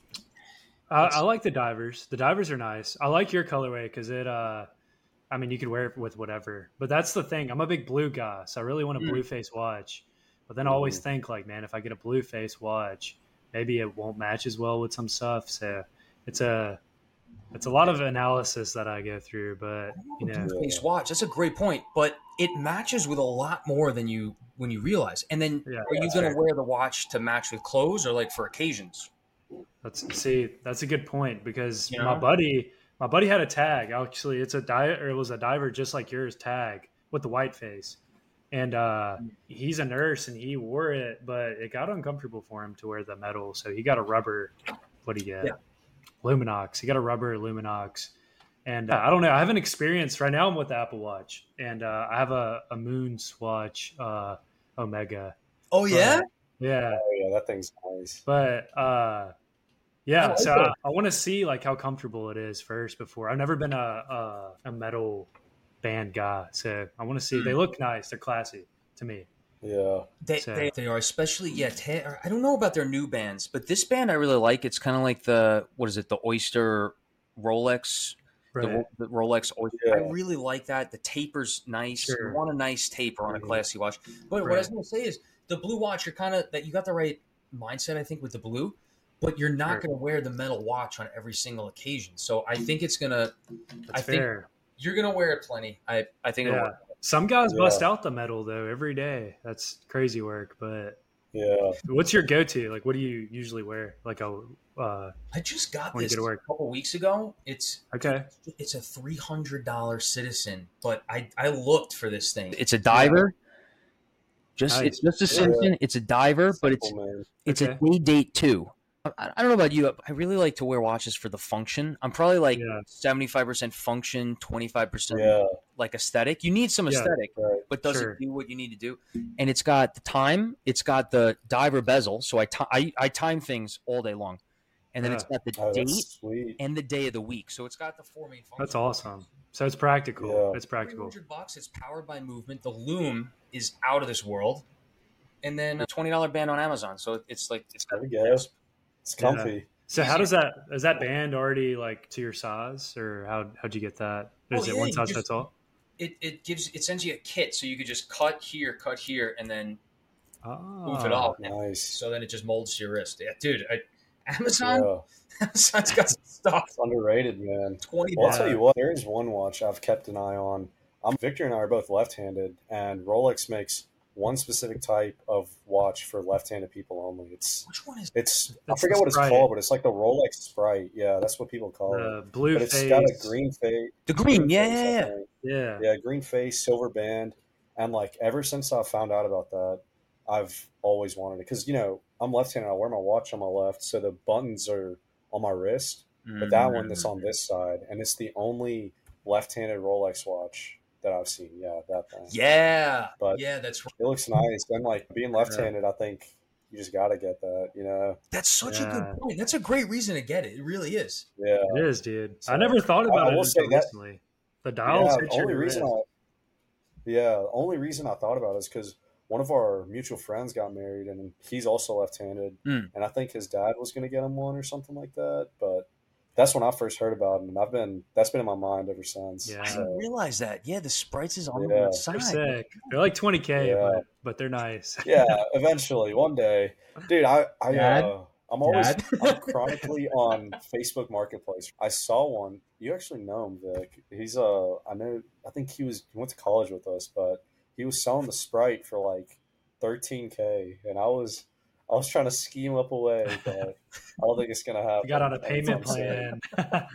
A: I, I like the divers. The divers are nice. I like your colorway because it. uh I mean, you could wear it with whatever. But that's the thing. I'm a big blue guy, so I really want a
C: Mm.
A: blue face watch. But then I always think like, man, if I get a blue face watch, maybe it won't match as well with some stuff. So it's a it's a lot of analysis that I go through. But you know,
C: blue face watch? That's a great point, but it matches with a lot more than you when you realize. And then,
A: Yeah,
C: are you
B: that's
C: going to
B: fair.
C: wear the watch to match with clothes or like for occasions?
A: That's see, that's a good point because
C: You
A: my
C: know?
A: buddy, my buddy had a tag. Actually, it's a dive or it was a diver just like yours tag with the white face, and uh, he's a nurse and he wore it, but it got uncomfortable for him to wear the metal, so he got a rubber. What do you get?
C: Yeah.
A: Luminox. He got a rubber Luminox, and uh, I don't know. I haven't experienced. Right now, I'm with the Apple Watch, and uh, I have a a Moon Swatch uh, Omega.
C: Oh yeah,
A: But, yeah.
B: Oh yeah, that thing's nice.
A: But uh, yeah,
C: I like
A: so
C: that.
A: I, I want to see like how comfortable it is first before. I've never been a a, a metal band guy, so I want to see.
C: Hmm.
A: They look nice. They're classy to me.
B: Yeah,
C: they,
A: So-
C: they they are, especially yeah. Ta- I don't know about their new bands, but this band I really like. It's kind of like the what is it? The Oyster Rolex.
A: Right.
C: The, Ro- the Rolex Oyster.
B: Yeah.
C: I really like that. The taper's nice.
A: Sure.
C: You want a nice taper on a
A: Mhm.
C: classy watch. But what I
A: Right.
C: was going to say is the blue watch. You're kind of that you got the right mindset, I think, with the blue. But you're not
A: Sure.
C: going to wear the metal watch on every single occasion. So I think it's gonna.
A: That's
C: I think
A: fair.
C: you're gonna wear it plenty. I I think it'll
A: Yeah.
C: work.
A: Some guys
B: Yeah.
A: bust out the metal though every day. That's crazy work, but
B: Yeah.
A: What's your go-to? Like, what do you usually wear? Like a uh,
C: I just got
A: when you
C: this
A: go to
C: a
A: work?
C: couple weeks ago. It's
A: Okay.
C: it's a three hundred dollar Citizen, but I I looked for this thing. It's a
D: diver. Just
A: Nice.
D: it's just a
B: Yeah.
D: Simpson. It's a diver, but it's
B: Simple, man.
D: it's
A: Okay.
D: a day date too. I, I don't know about you. I really like to wear watches for the function. I'm probably like
A: Yeah.
D: seventy-five percent function, twenty-five percent
B: Yeah.
D: like aesthetic. You need some
A: Yeah.
D: aesthetic,
B: Right.
D: but does
A: Sure.
D: it do what you need to do? And it's got the time. It's got the diver bezel, so I ti- I, I time things all day long, and then
A: Yeah.
D: it's got the
B: Oh,
D: date
B: that's sweet.
D: and the day of the week. So it's got the four main functions.
A: That's awesome. So it's practical.
B: Yeah.
A: It's practical.
C: three hundred bucks. It's powered by movement. The loom is out of this world. And then a twenty dollar band on Amazon. So it's like it's got
B: There we go. It's comfy.
A: So how does that is that band already like to your size, or how how'd you get that?
C: Oh,
A: Is it
C: yeah,
A: one
C: you
A: size
C: just-
A: fits all?
C: it, it gives it sends you a kit, so you could just cut here, cut here, and then
A: Oh,
C: move it off.
B: Nice.
C: So then it just molds to your wrist. Yeah, dude, I, Amazon,
B: Yeah.
C: Amazon's got some stuff.
B: It's underrated, man.
C: Twenty
B: Well,
C: bucks.
B: I'll tell you what, there is one watch I've kept an eye on. I'm Victor and I are both left-handed, and Rolex makes one specific type of watch for left-handed people only. It's
C: Which one is?
B: it's I
A: That's
B: forget
A: the
B: what it's
A: Sprite.
B: called, but it's like the Rolex Sprite. Yeah, that's what people call it.
A: the blue
B: But it's
A: face.
B: got a green face.
D: The green, yeah,
B: face,
D: yeah,
B: I
D: yeah.
B: think.
A: Yeah.
B: Yeah, green face, silver band, and like ever since I found out about that, I've always wanted it because you know I'm left-handed. I wear my watch on my left, so the buttons are on my wrist. But that one that's on this side, and it's the only left-handed Rolex watch that I've seen. Yeah, that thing.
C: Yeah,
B: But-
C: yeah, that's right.
B: It looks nice. And like being left-handed, I think you just got to get that. You know.
C: That's such a
A: Yeah.
C: good point. That's a great reason to get it. It really is.
B: Yeah.
A: It is, dude.
B: So,
A: I never thought about
B: I- I
A: it
B: will
A: until
B: say that-
A: recently. The dials
B: Yeah.
A: hit
B: The
A: your
B: only reason
A: wrist.
B: I. Yeah. The only reason I thought about it is because one of our mutual friends got married, and he's also left-handed,
D: Mm.
B: and I think his dad was going to get him one or something like that, but. That's when I first heard about it, and I've been that's been in my mind ever since.
A: Yeah.
D: I
B: So,
D: didn't realize that. Yeah, the sprites is on
B: Yeah.
D: the
A: They're
D: side.
A: sick. They're like twenty K,
B: Yeah.
A: but but they're nice.
B: yeah, eventually, one day, dude. I, I,
C: Dad?
B: uh, I'm always
C: Dad?
B: I'm chronically on Facebook Marketplace. I saw one. You actually know him, Vic. He's uh, I know. I think he was he went to college with us, but he was selling the Sprite for like thirteen K, and I was I was trying to scheme up a way, but I don't think it's gonna happen.
A: You got on a payment
B: anytime
A: plan.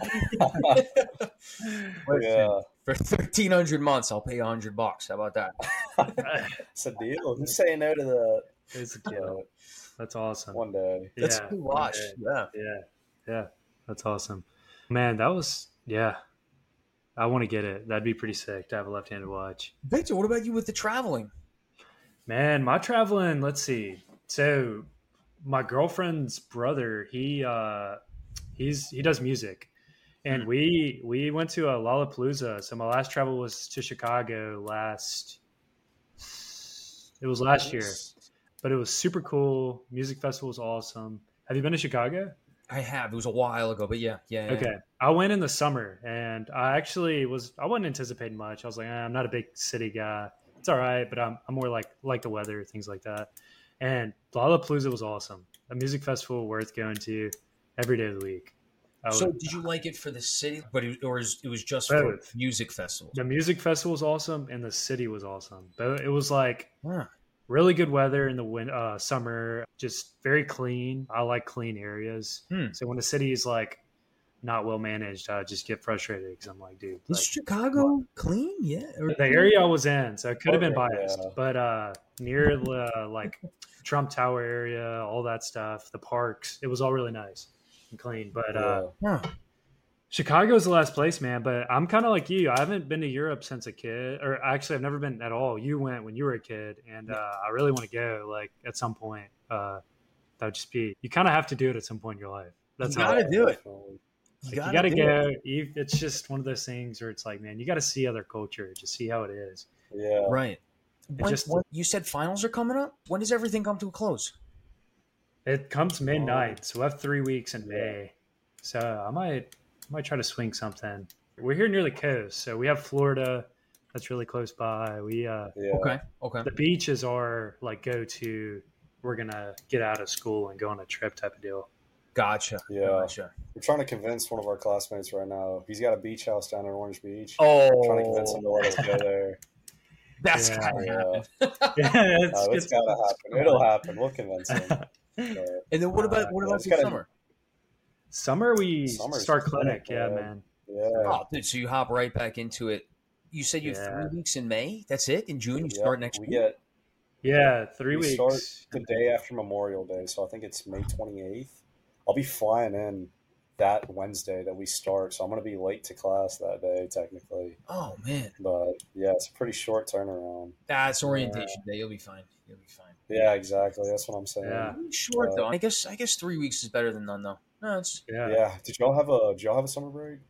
B: soon. Yeah,
C: For thirteen hundred months, I'll pay you a hundred bucks. How about that?
B: it's a deal. Who's saying no to that?
A: It's a deal. That's awesome.
B: One day.
C: That's
A: Yeah.
C: a good watch. Yeah.
A: Yeah. Yeah. That's awesome. Man, that was yeah. I want to get it. That'd be pretty sick to have a left-handed watch.
C: Victor, what about you with the traveling?
A: Man, my traveling, let's see. So my girlfriend's brother, he uh he's he does music. And we we went to a Lollapalooza. So my last travel was to Chicago last it was last year. But it was super cool. Music festival was awesome. Have you been to Chicago?
C: I have. It was a while ago, but yeah, yeah. yeah.
A: Okay. I went in the summer and I actually was I wasn't anticipating much. I was like, eh, I'm not a big city guy. It's all right, but I'm I'm more like like the weather, things like that. And Lollapalooza was awesome. A music festival worth going to every day of the week. I
C: So,
A: would-
C: did you like it for the city, but it, or is, it was just
A: Both.
C: for music festivals?
A: the music festival was awesome and the city was awesome. But it was like
C: Huh.
A: really good weather in the win- uh, summer, just very clean. I like clean areas.
C: Hmm.
A: So when the city is like not well managed, I just get frustrated because I'm like, dude,
C: Is
A: like,
C: Chicago clean? Yeah. Or-
A: the area I was in, so it could have been
B: Yeah.
A: biased, but uh, near the like Trump Tower area, all that stuff, the parks, it was all really nice and clean. But uh,
B: Yeah.
C: Huh.
A: Chicago's the last place, man. But I'm kind of like you. I haven't been to Europe since a kid, or actually, I've never been at all. You went when you were a kid, and uh, I really want to go. Like at some point, uh, that would just be. You kind of have to do it at some point in your life. That's
C: You
A: how
C: gotta do it.
B: Definitely.
A: like,
C: gotta
A: you got to
C: do
A: go.
C: it.
A: You, it's just one of those things where it's like, man, you got to see other culture, just see how it is.
B: Yeah.
C: Right. When,
A: just-
C: when- you said finals are coming up. When does everything come to a close?
A: It comes midnight, so we have three weeks in
B: Yeah.
A: May. So I might, I might try to swing something. We're here near the coast, so we have Florida. That's really close by. We uh,
B: Yeah.
C: Okay. Okay.
A: the beaches are like go to. We're gonna get out of school and go on a trip type of deal.
C: Gotcha.
B: Yeah.
C: Gotcha.
B: We're trying to convince one of our classmates right now. He's got a beach house down in Orange Beach.
C: Oh.
B: We're trying to convince him to let us go there.
C: That's
A: Yeah.
C: gotta
B: Yeah.
C: happen.
A: Yeah, it's,
B: Oh, it's gotta happen. It'll happen. We'll convince him. But,
C: And then what about
A: Uh,
C: what
B: yeah,
C: about
B: it's
C: the
B: gotta-
C: summer?
A: Summer we
B: Summer's
A: start
B: clinic,
A: clinic, yeah,
B: man.
A: man.
B: Yeah.
C: Oh, dude, so you hop right back into it. You said you have
A: Yeah.
C: three weeks in May. That's it. In June, you
B: Yeah,
C: start next
B: we
C: week.
B: get
A: Yeah, three
B: we
A: weeks.
B: start the day after Memorial Day, so I think it's May twenty-eighth. I'll be flying in that Wednesday that we start, so I'm going to be late to class that day, technically.
C: Oh man,
B: But yeah, it's a pretty short turnaround.
C: that's orientation day. You'll be fine. You'll be fine.
B: Yeah, exactly. That's what I'm saying.
A: Yeah.
C: Short
B: Uh,
C: though. I guess I guess three weeks is better than none though. No, it's
A: Yeah.
B: Yeah. Did y'all have a Did y'all have a summer break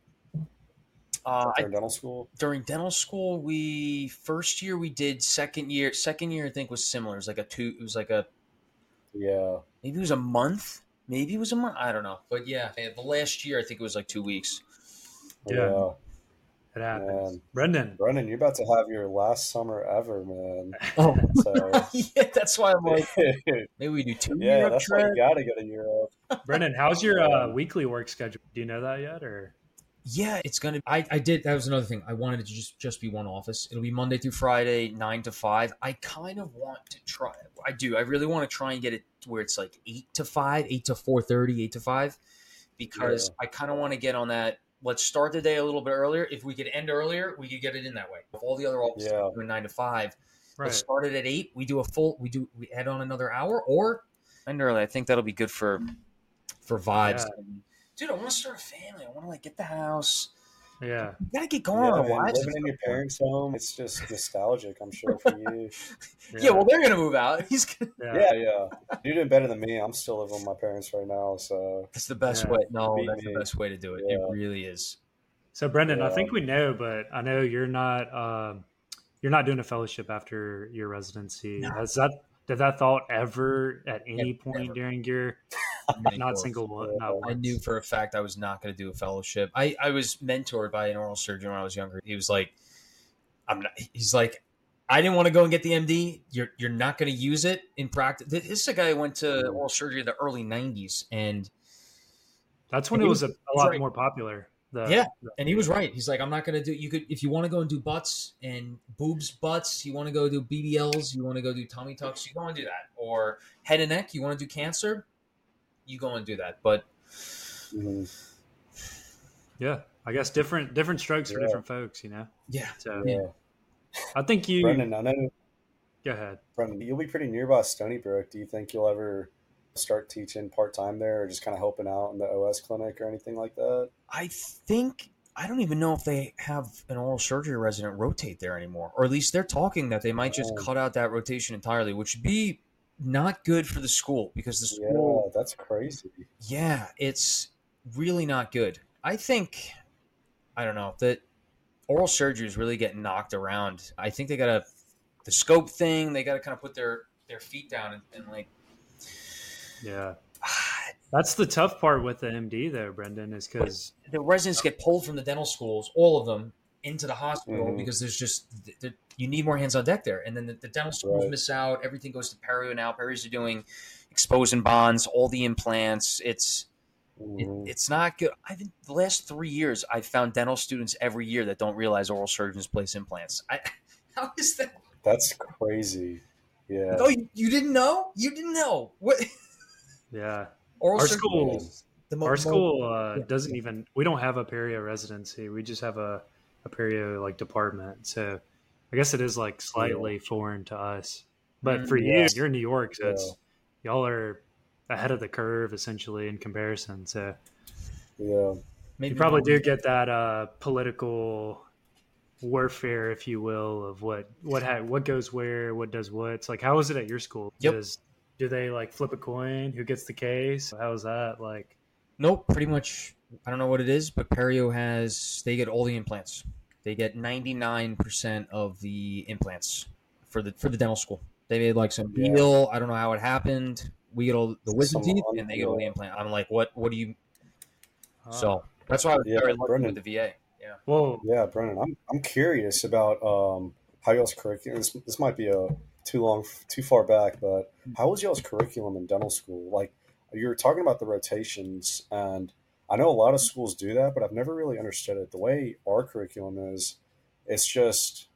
C: uh, I,
B: during dental school?
C: during dental school. We first year we did. Second year, second year I think was similar. It was like a two. It was like a
B: Yeah.
C: maybe it was a month. Maybe it was a month. I don't know. But yeah, the last year I think it was like two weeks.
A: Yeah.
B: Yeah.
A: It happens.
B: Man.
A: Brendan.
B: Brendan, you're about to have your last summer ever, man.
C: Oh,
B: So
C: yeah. That's why I'm like, maybe we do two.
B: yeah,
C: Europe
B: that's why
C: trip.
B: you got to go to Europe.
A: Brendan, how's your uh,
B: Yeah.
A: weekly work schedule? Do you know that yet, or?
C: Yeah, it's gonna. I, I did. That was another thing. I wanted it to just just be one office. It'll be Monday through Friday, nine to five. I kind of want to try. I do. I really want to try and get it where it's like eight to five, eight to four thirty, eight to five, because
B: Yeah.
C: I kind of want to get on that. Let's start the day a little bit earlier. If we could end earlier, we could get it in that way. If all the other offices
B: Yeah.
C: are doing nine to five,
A: Right.
C: let's start it at eight. We do a full. We do. We add on another hour or end early. I think that'll be good for for vibes.
A: Yeah.
C: Dude, I want to start a family. I want to like get the house.
A: Yeah.
C: You gotta get going
B: Yeah,
C: on our
B: man,
C: lives.
B: living in your parents' home, it's just nostalgic, I'm sure, for you.
C: Yeah. well, they're gonna move out. He's gonna.
A: yeah.
B: Yeah, yeah. You're doing better than me. I'm still living with my parents right now, so
C: That's the best
A: Yeah.
C: way. No,
B: Beat
C: that's
B: me.
C: the best way to do it.
B: Yeah.
C: It really is.
A: So Brendan, I
B: Yeah.
A: think we know, but I know you're not um, you're not doing a fellowship after your residency.
C: No.
A: Has that did that thought ever at any
C: Never.
A: point during your
C: Many
A: not
C: goals.
A: single one?
B: Yeah.
A: Not
C: I knew
A: once.
C: for a fact I was not going to do a fellowship. I, I was mentored by an oral surgeon when I was younger. He was like, "I'm not." He's like, "I didn't want to go and get the M D. You're you're not going to use it in practice." This is a guy who went to oral surgery in the early nineties, and
A: That's when
C: And
A: it
C: he
A: was a,
C: was-
A: a lot
C: right.
A: more popular. The,
C: Yeah.
A: the-
C: and he was right. He's like, "I'm not going to do. You could if you want to go and do butts and boobs, butts. You want to go do B B Ls. You want to go do tummy tucks. You go and do that. Or head and neck. You want to do cancer. You go and do that. But
B: mhm.
A: yeah. I guess different different strokes for
B: Yeah.
A: different folks. You know.
C: yeah,
A: So
B: yeah.
A: I think you
B: Brendan, I know,
A: go ahead.
B: Brendan, you'll be pretty nearby Stony Brook. Do you think you'll ever start teaching part time there, or just kind of helping out in the O S clinic or anything like that?
C: I think I don't even know if they have an oral surgery resident rotate there anymore, or at least they're talking that they might just
B: Oh.
C: cut out that rotation entirely, which would be not good for the school because the
B: Yeah,
C: school,
B: that's crazy.
C: yeah, it's really not good. I think I don't know that oral surgery is really getting knocked around. I think they got to the scope thing. They got to kind of put their their feet down and, and like.
A: Yeah. That's the tough part with the M D though, Brendan, is because
C: The residents get pulled from the dental schools, all of them, into the hospital
B: Mhm.
C: because there's just th- th- you need more hands on deck there, and then the, the dental schools
B: Right.
C: miss out. Everything goes to perio now. Perios are doing exposing bonds, all the implants. It's it,
B: Mhm.
C: it's not good. I think the last three years I've found dental students every year that don't realize oral surgeons place implants. I, how is that?
B: That's crazy. Yeah.
C: Oh, you, you didn't know? You didn't know what?
A: yeah.
C: Oral
A: Our
C: surgeon-
A: school
C: the mo-
A: Our
C: mo-
A: school uh,
C: yeah.
A: doesn't even. We don't have a perio residency. We just have a, a perio like department. So I guess it is like slightly foreign to us. But
C: Mm,
A: for you,
B: yes.
A: you're in New York, so
B: Yeah.
A: it's y'all are ahead of the curve essentially in comparison. So
B: Yeah.
C: maybe
A: you probably
C: more-
A: do get that uh, political warfare, if you will, of what what ha- what goes where, what does what. It's like, how is it at your school?
C: Yep.
A: Does, do they like flip a coin? Who gets the case? How is that like?
C: Nope, pretty much. I don't know what it is, but Perio has. They get all the implants. They get ninety nine percent of the implants for the for the dental school. They made like some
B: Yeah.
C: deal. I don't know how it happened. We get all the wisdom
B: Some
C: teeth,
B: un-
C: and they get all the
B: yeah.
C: implant. I'm like, what? What do you?
A: uh,
C: So that's why I was
B: Yeah,
C: very lucky
B: Brendan.
C: with the V A. Yeah.
A: well,
B: Yeah, Brennan, I'm I'm curious about um, how y'all's curriculum. This, this might be a too long, too far back, but how was y'all's curriculum in dental school? Like, you were talking about the rotations, and I know a lot of schools do that, but I've never really understood it. The way our curriculum is, it's just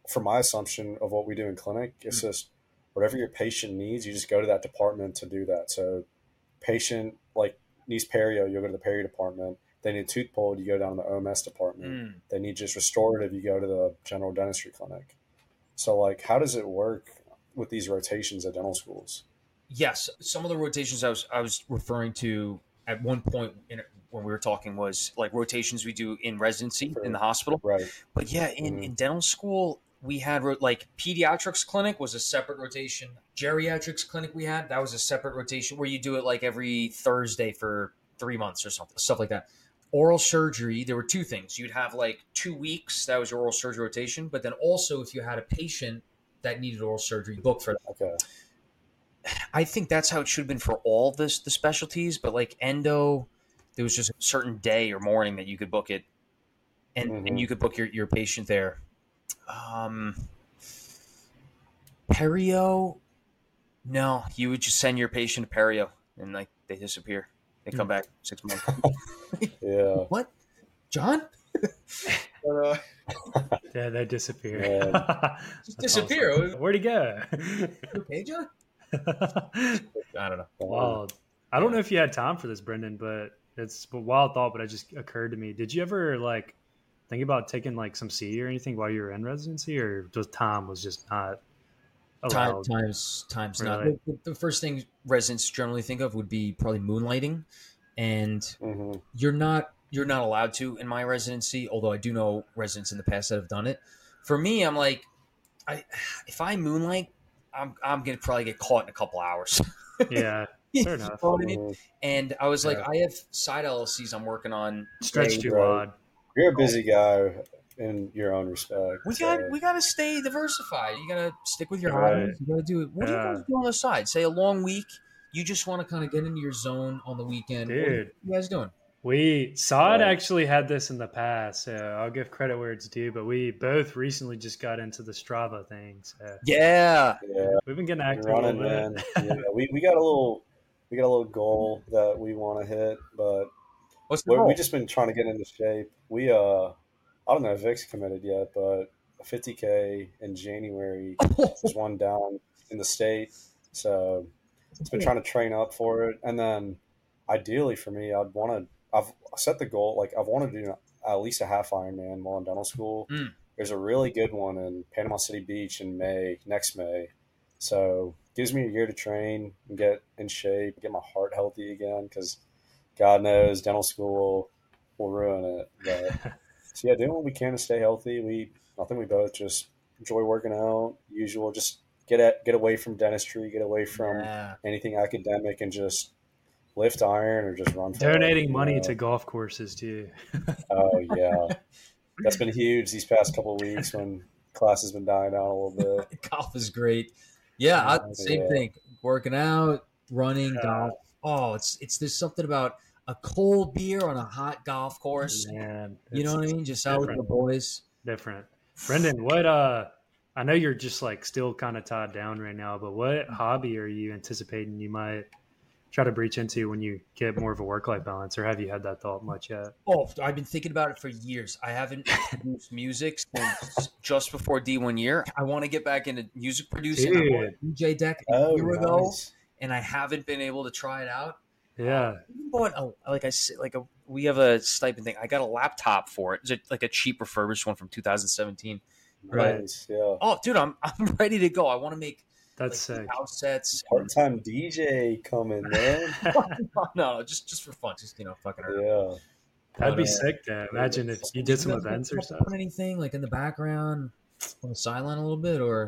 B: from my assumption of what we do in clinic, it's just whatever your patient needs, you just go to that department to do that. So patient like needs perio, you'll go to the perio department. They need tooth pulled, you go down to the O M S department.
C: Mm.
B: They need just restorative, you go to the general dentistry clinic. So like, how does it work with these rotations at dental schools?
C: Yes, some of the rotations I was I was referring to at one point in, when we were talking was like rotations we do in residency
B: For-
C: in the hospital.
B: Right.
C: But yeah, in,
B: Mhm.
C: in dental school, we had ro- like pediatrics clinic was a separate rotation. Geriatrics clinic we had, that was a separate rotation where you do it like every Thursday for three months or something, stuff like that. Oral surgery, there were two things. You'd have like two weeks, that was your oral surgery rotation. But then also if you had a patient that needed oral surgery, book for that.
B: Okay.
C: I think that's how it should have been for all this the specialties, but like endo, there was just a certain day or morning that you could book it, and,
B: Mhm.
C: and you could book your, your patient there. Um, perio, no, you would just send your patient to perio, and like they disappear. They come back six months.
B: Yeah.
C: What, John? But, uh,
A: Yeah, they disappear.
B: Man.
C: just
A: That's
C: disappear.
A: awesome. Where'd he go?
C: Okay, John. I don't know.
A: Wild. I don't know if you had time for this, Brendan, but it's a wild thought, but it just occurred to me. Did you ever like think about taking like some C or anything while you were in residency, or just time was just not
C: Time,
A: allowed?
C: times times not.
A: Really?
C: The, the first thing residents generally think of would be probably moonlighting, and
B: Mhm.
C: you're not you're not allowed to in my residency. Although I do know residents in the past that have done it. For me, I'm like, I if I moonlight, I'm I'm gonna probably get caught in a couple hours.
A: Yeah,
C: You
A: fair
C: know
A: enough.
C: what I mean?
B: Mhm.
C: And I was like,
A: Yeah.
C: I have side L L Cs I'm working on.
A: Stretched too
B: Right.
A: wide.
B: You're a busy guy in your own respect.
C: We
B: so-
C: got we got to stay diversified. You got to stick with your
A: Right.
C: hobbies. You got to do it. What do you
A: Yeah.
C: guys do on the side? Say a long week. You just want to kind of get into your zone on the weekend. What are
A: Dude.
C: you guys doing?
A: We Saad
B: Right.
A: actually had this in the past, so I'll give credit where it's due. But we both recently just got into the Strava thing, so
C: Yeah.
B: Yeah.
A: we've been getting
B: You're
A: active a
B: running,
A: little
B: man.
A: bit.
B: Yeah, we, we got a little we got a little goal that we want to hit, but
C: What's the
B: we
C: goal?
B: we just been trying to get into shape. We uh, I don't know if Vic's committed yet, but a fifty K in January is one down in the state, so it's been trying to train up for it. And then ideally for me, I'd want to. I've set the goal like I've wanted to do at least a half Ironman while in dental school.
C: Mm.
B: There's a really good one in Panama City Beach in May next May, so gives me a year to train and get in shape, get my heart healthy again, because God knows dental school will ruin it. But so yeah, doing what we can to stay healthy. We I think we both just enjoy working out. Usual, just get at, get away from dentistry, get away from
C: Yeah.
B: anything academic, and just lift iron or just run. For
A: Donating
B: it,
A: money
B: you know?
A: to golf courses too.
B: Oh yeah, that's been huge these past couple of weeks when class has been dying down a little bit.
C: Golf is great. Yeah, I, same
B: Yeah.
C: thing. Working out, running,
A: Yeah.
C: golf. Oh, it's it's there's something about a cold beer on a hot golf course.
A: Man,
C: You know
A: it's
C: what I mean? Just out with the
A: different.
C: boys.
A: different. Brendan, what uh I know you're just like still kind of tied down right now, but what hobby are you anticipating you might try to breach into when you get more of a work life balance, or have you had that thought much yet?
C: Oh, I've been thinking about it for years. I haven't produced music since just before D one year. I want to get back into music producing. I bought a
A: Dude.
C: D J deck a
B: Oh,
C: year ago,
B: nice.
C: and I haven't been able to try it out.
A: Yeah.
C: I even bought a, like I said, like a we have a stipend thing. I got a laptop for it. It's a, like a cheap refurbished one from two thousand seventeen.
A: Right.
B: Nice, yeah.
C: Oh, dude, I'm I'm ready to go. I want to make
A: That's
C: like
A: sick.
C: house sets.
B: Part-time D J coming, man.
C: no, just just for fun, just you know, fucking around.
B: Yeah.
A: That'd be
C: But, uh,
A: sick to imagine if you did some
C: You guys
A: events or
C: put
A: stuff.
C: anything like in the background on the sideline a little bit, or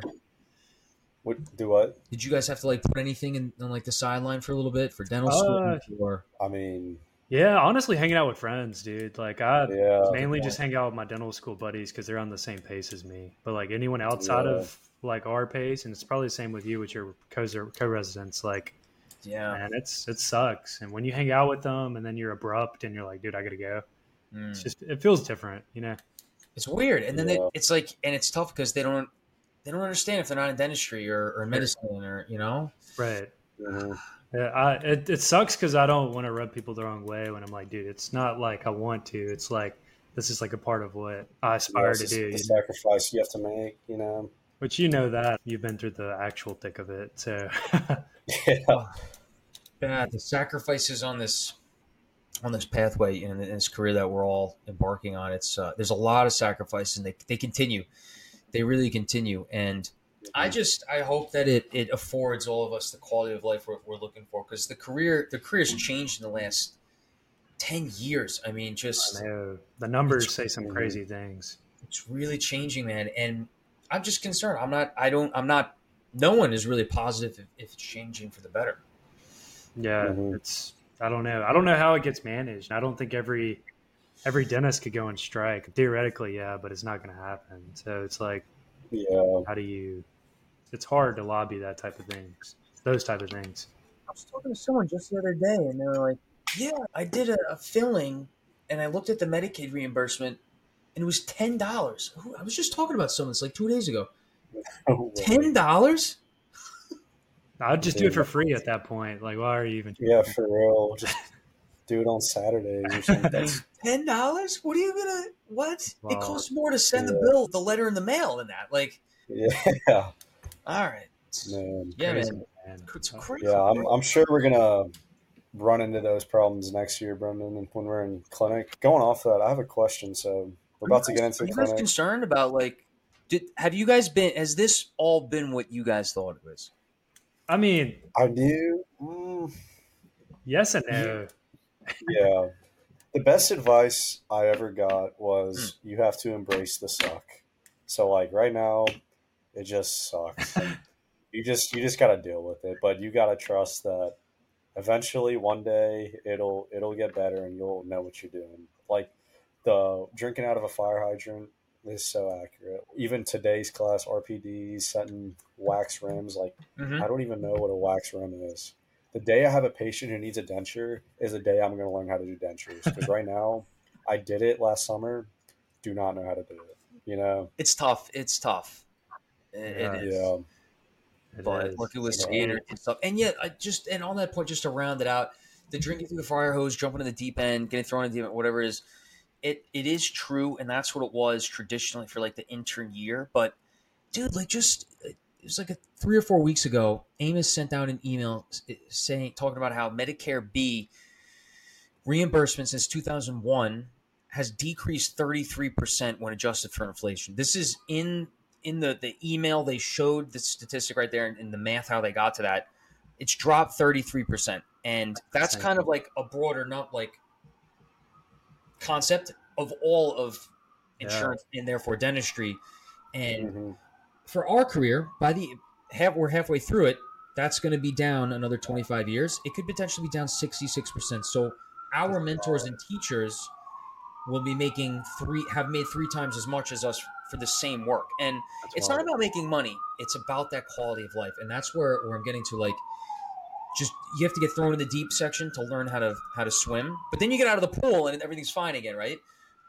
B: What do what?
C: did you guys have to like put anything in on like the sideline for a little bit for dental
A: Uh,
C: school? Or
B: I mean,
A: Yeah, honestly, hanging out with friends, dude. Like I
B: yeah.
A: mainly just hang out with my dental school buddies because they're on the same pace as me. But like anyone outside
B: Yeah.
A: of like our pace, and it's probably the same with you with your co co-residents. Like,
C: yeah,
A: man, it's it sucks. And when you hang out with them, and then you're abrupt, and you're like, dude, I gotta go.
C: Mm.
A: It's just it feels different, you know.
C: it's weird. And then
B: Yeah.
C: they, it's like, and it's tough because they don't they don't understand if they're not in dentistry or, or medicine or you know.
A: Right.
B: Mhm.
A: Yeah, I, it, it sucks because I don't want to rub people the wrong way when I'm like, dude, it's not like I want to. It's like this is like a part of what I
B: Yeah,
A: aspire
B: it's
A: to
B: just
A: do.
B: the
A: You know?
B: sacrifice you have to make, you know.
A: Which you know that you've been through the actual thick of it. So
B: Yeah.
C: Oh, God, the sacrifices on this on this pathway in, in this career that we're all embarking on. It's uh, there's a lot of sacrifice, and they they continue. They really continue, and I just I hope that it it affords all of us the quality of life we're, we're looking for, because the career the career's changed in the last ten years. I mean, just
A: I know the numbers
C: It's-
A: say some
B: Mhm.
A: crazy things.
C: it's really changing, man. And I'm just concerned. I'm not. I don't. I'm not. No one is really positive if, if it's changing for the better.
A: Yeah,
B: Mhm.
A: it's I don't know. I don't know how it gets managed. I don't think every every dentist could go on strike. Theoretically, yeah, but it's not going to happen. So it's like,
B: Yeah.
A: how do you? It's hard to lobby that type of things, those type of things.
C: I was talking to someone just the other day, and they were like, "Yeah, I did a, a filling, and I looked at the Medicaid reimbursement, and it was ten dollars." I was just talking about someone. It's like two days ago. Ten dollars?
A: I'd just do it for free at that point. Like, why are you even?
B: Yeah, for real. Just do it on Saturdays or something. That's,
C: Ten dollars? What are you gonna? What? It
A: Wow.
C: costs more to send the
B: Yeah.
C: bill, the letter in the mail, than that. Like,
B: yeah,
C: all right,
B: man.
C: yeah,
A: Crazy,
C: man,
A: man.
C: it's crazy.
B: Yeah, I'm, I'm sure we're gonna run into those problems next year, Brendan, when we're in clinic. Going off that, I have a question. So we're about to get into
C: Are
B: the
C: you guys
B: clinic.
C: concerned about like? Did have you guys been? Has this all been what you guys thought it was?
A: I mean,
B: I do. Mm,
A: yes and no.
B: yeah. The best advice I ever got was
C: Hmm.
B: you have to embrace the suck. So like right now, it just sucks. you just you just got to deal with it, but you got to trust that eventually one day it'll it'll get better and you'll know what you're doing. Like the drinking out of a fire hydrant is so accurate. Even today's class, R P Ds, setting wax rims, like
C: Mm-hmm.
B: I don't even know what a wax rim is. The day I have a patient who needs a denture is the day I'm going to learn how to do dentures. Because right now, I did it last summer, do not know how to do it. You know?
C: It's tough. It's tough. It,
A: Yeah.
C: it is.
B: Yeah.
A: It
C: But
A: is.
C: luckily with
B: Yeah.
C: standard and stuff. And yet, I just and on that point, just to round it out, the drinking through the fire hose, jumping in the deep end, getting thrown in the deep end, whatever it is, it it is true, and that's what it was traditionally for like the intern year. But dude, like just it was like a, three or four weeks ago, Amos sent out an email saying talking about how Medicare B reimbursement since two thousand one has decreased thirty-three percent when adjusted for inflation. This is in in the, the email they showed the statistic right there, and in the math how they got to that. It's dropped thirty-three percent, and that's
A: Thank
C: kind of like a broader, not like concept of all of insurance and therefore dentistry. And
B: hmm
C: for our career, by the half we're halfway through it, that's going to be down another twenty-five years. It could potentially be down sixty-six percent. So our mentors and teachers will be making three have made three times as much as us for the same work. And
A: That's
C: it's
A: wild.
C: not about making money. It's about that quality of life. And that's where, where I'm getting to, like, just you have to get thrown in the deep section to learn how to how to swim. But then you get out of the pool and everything's fine again, right?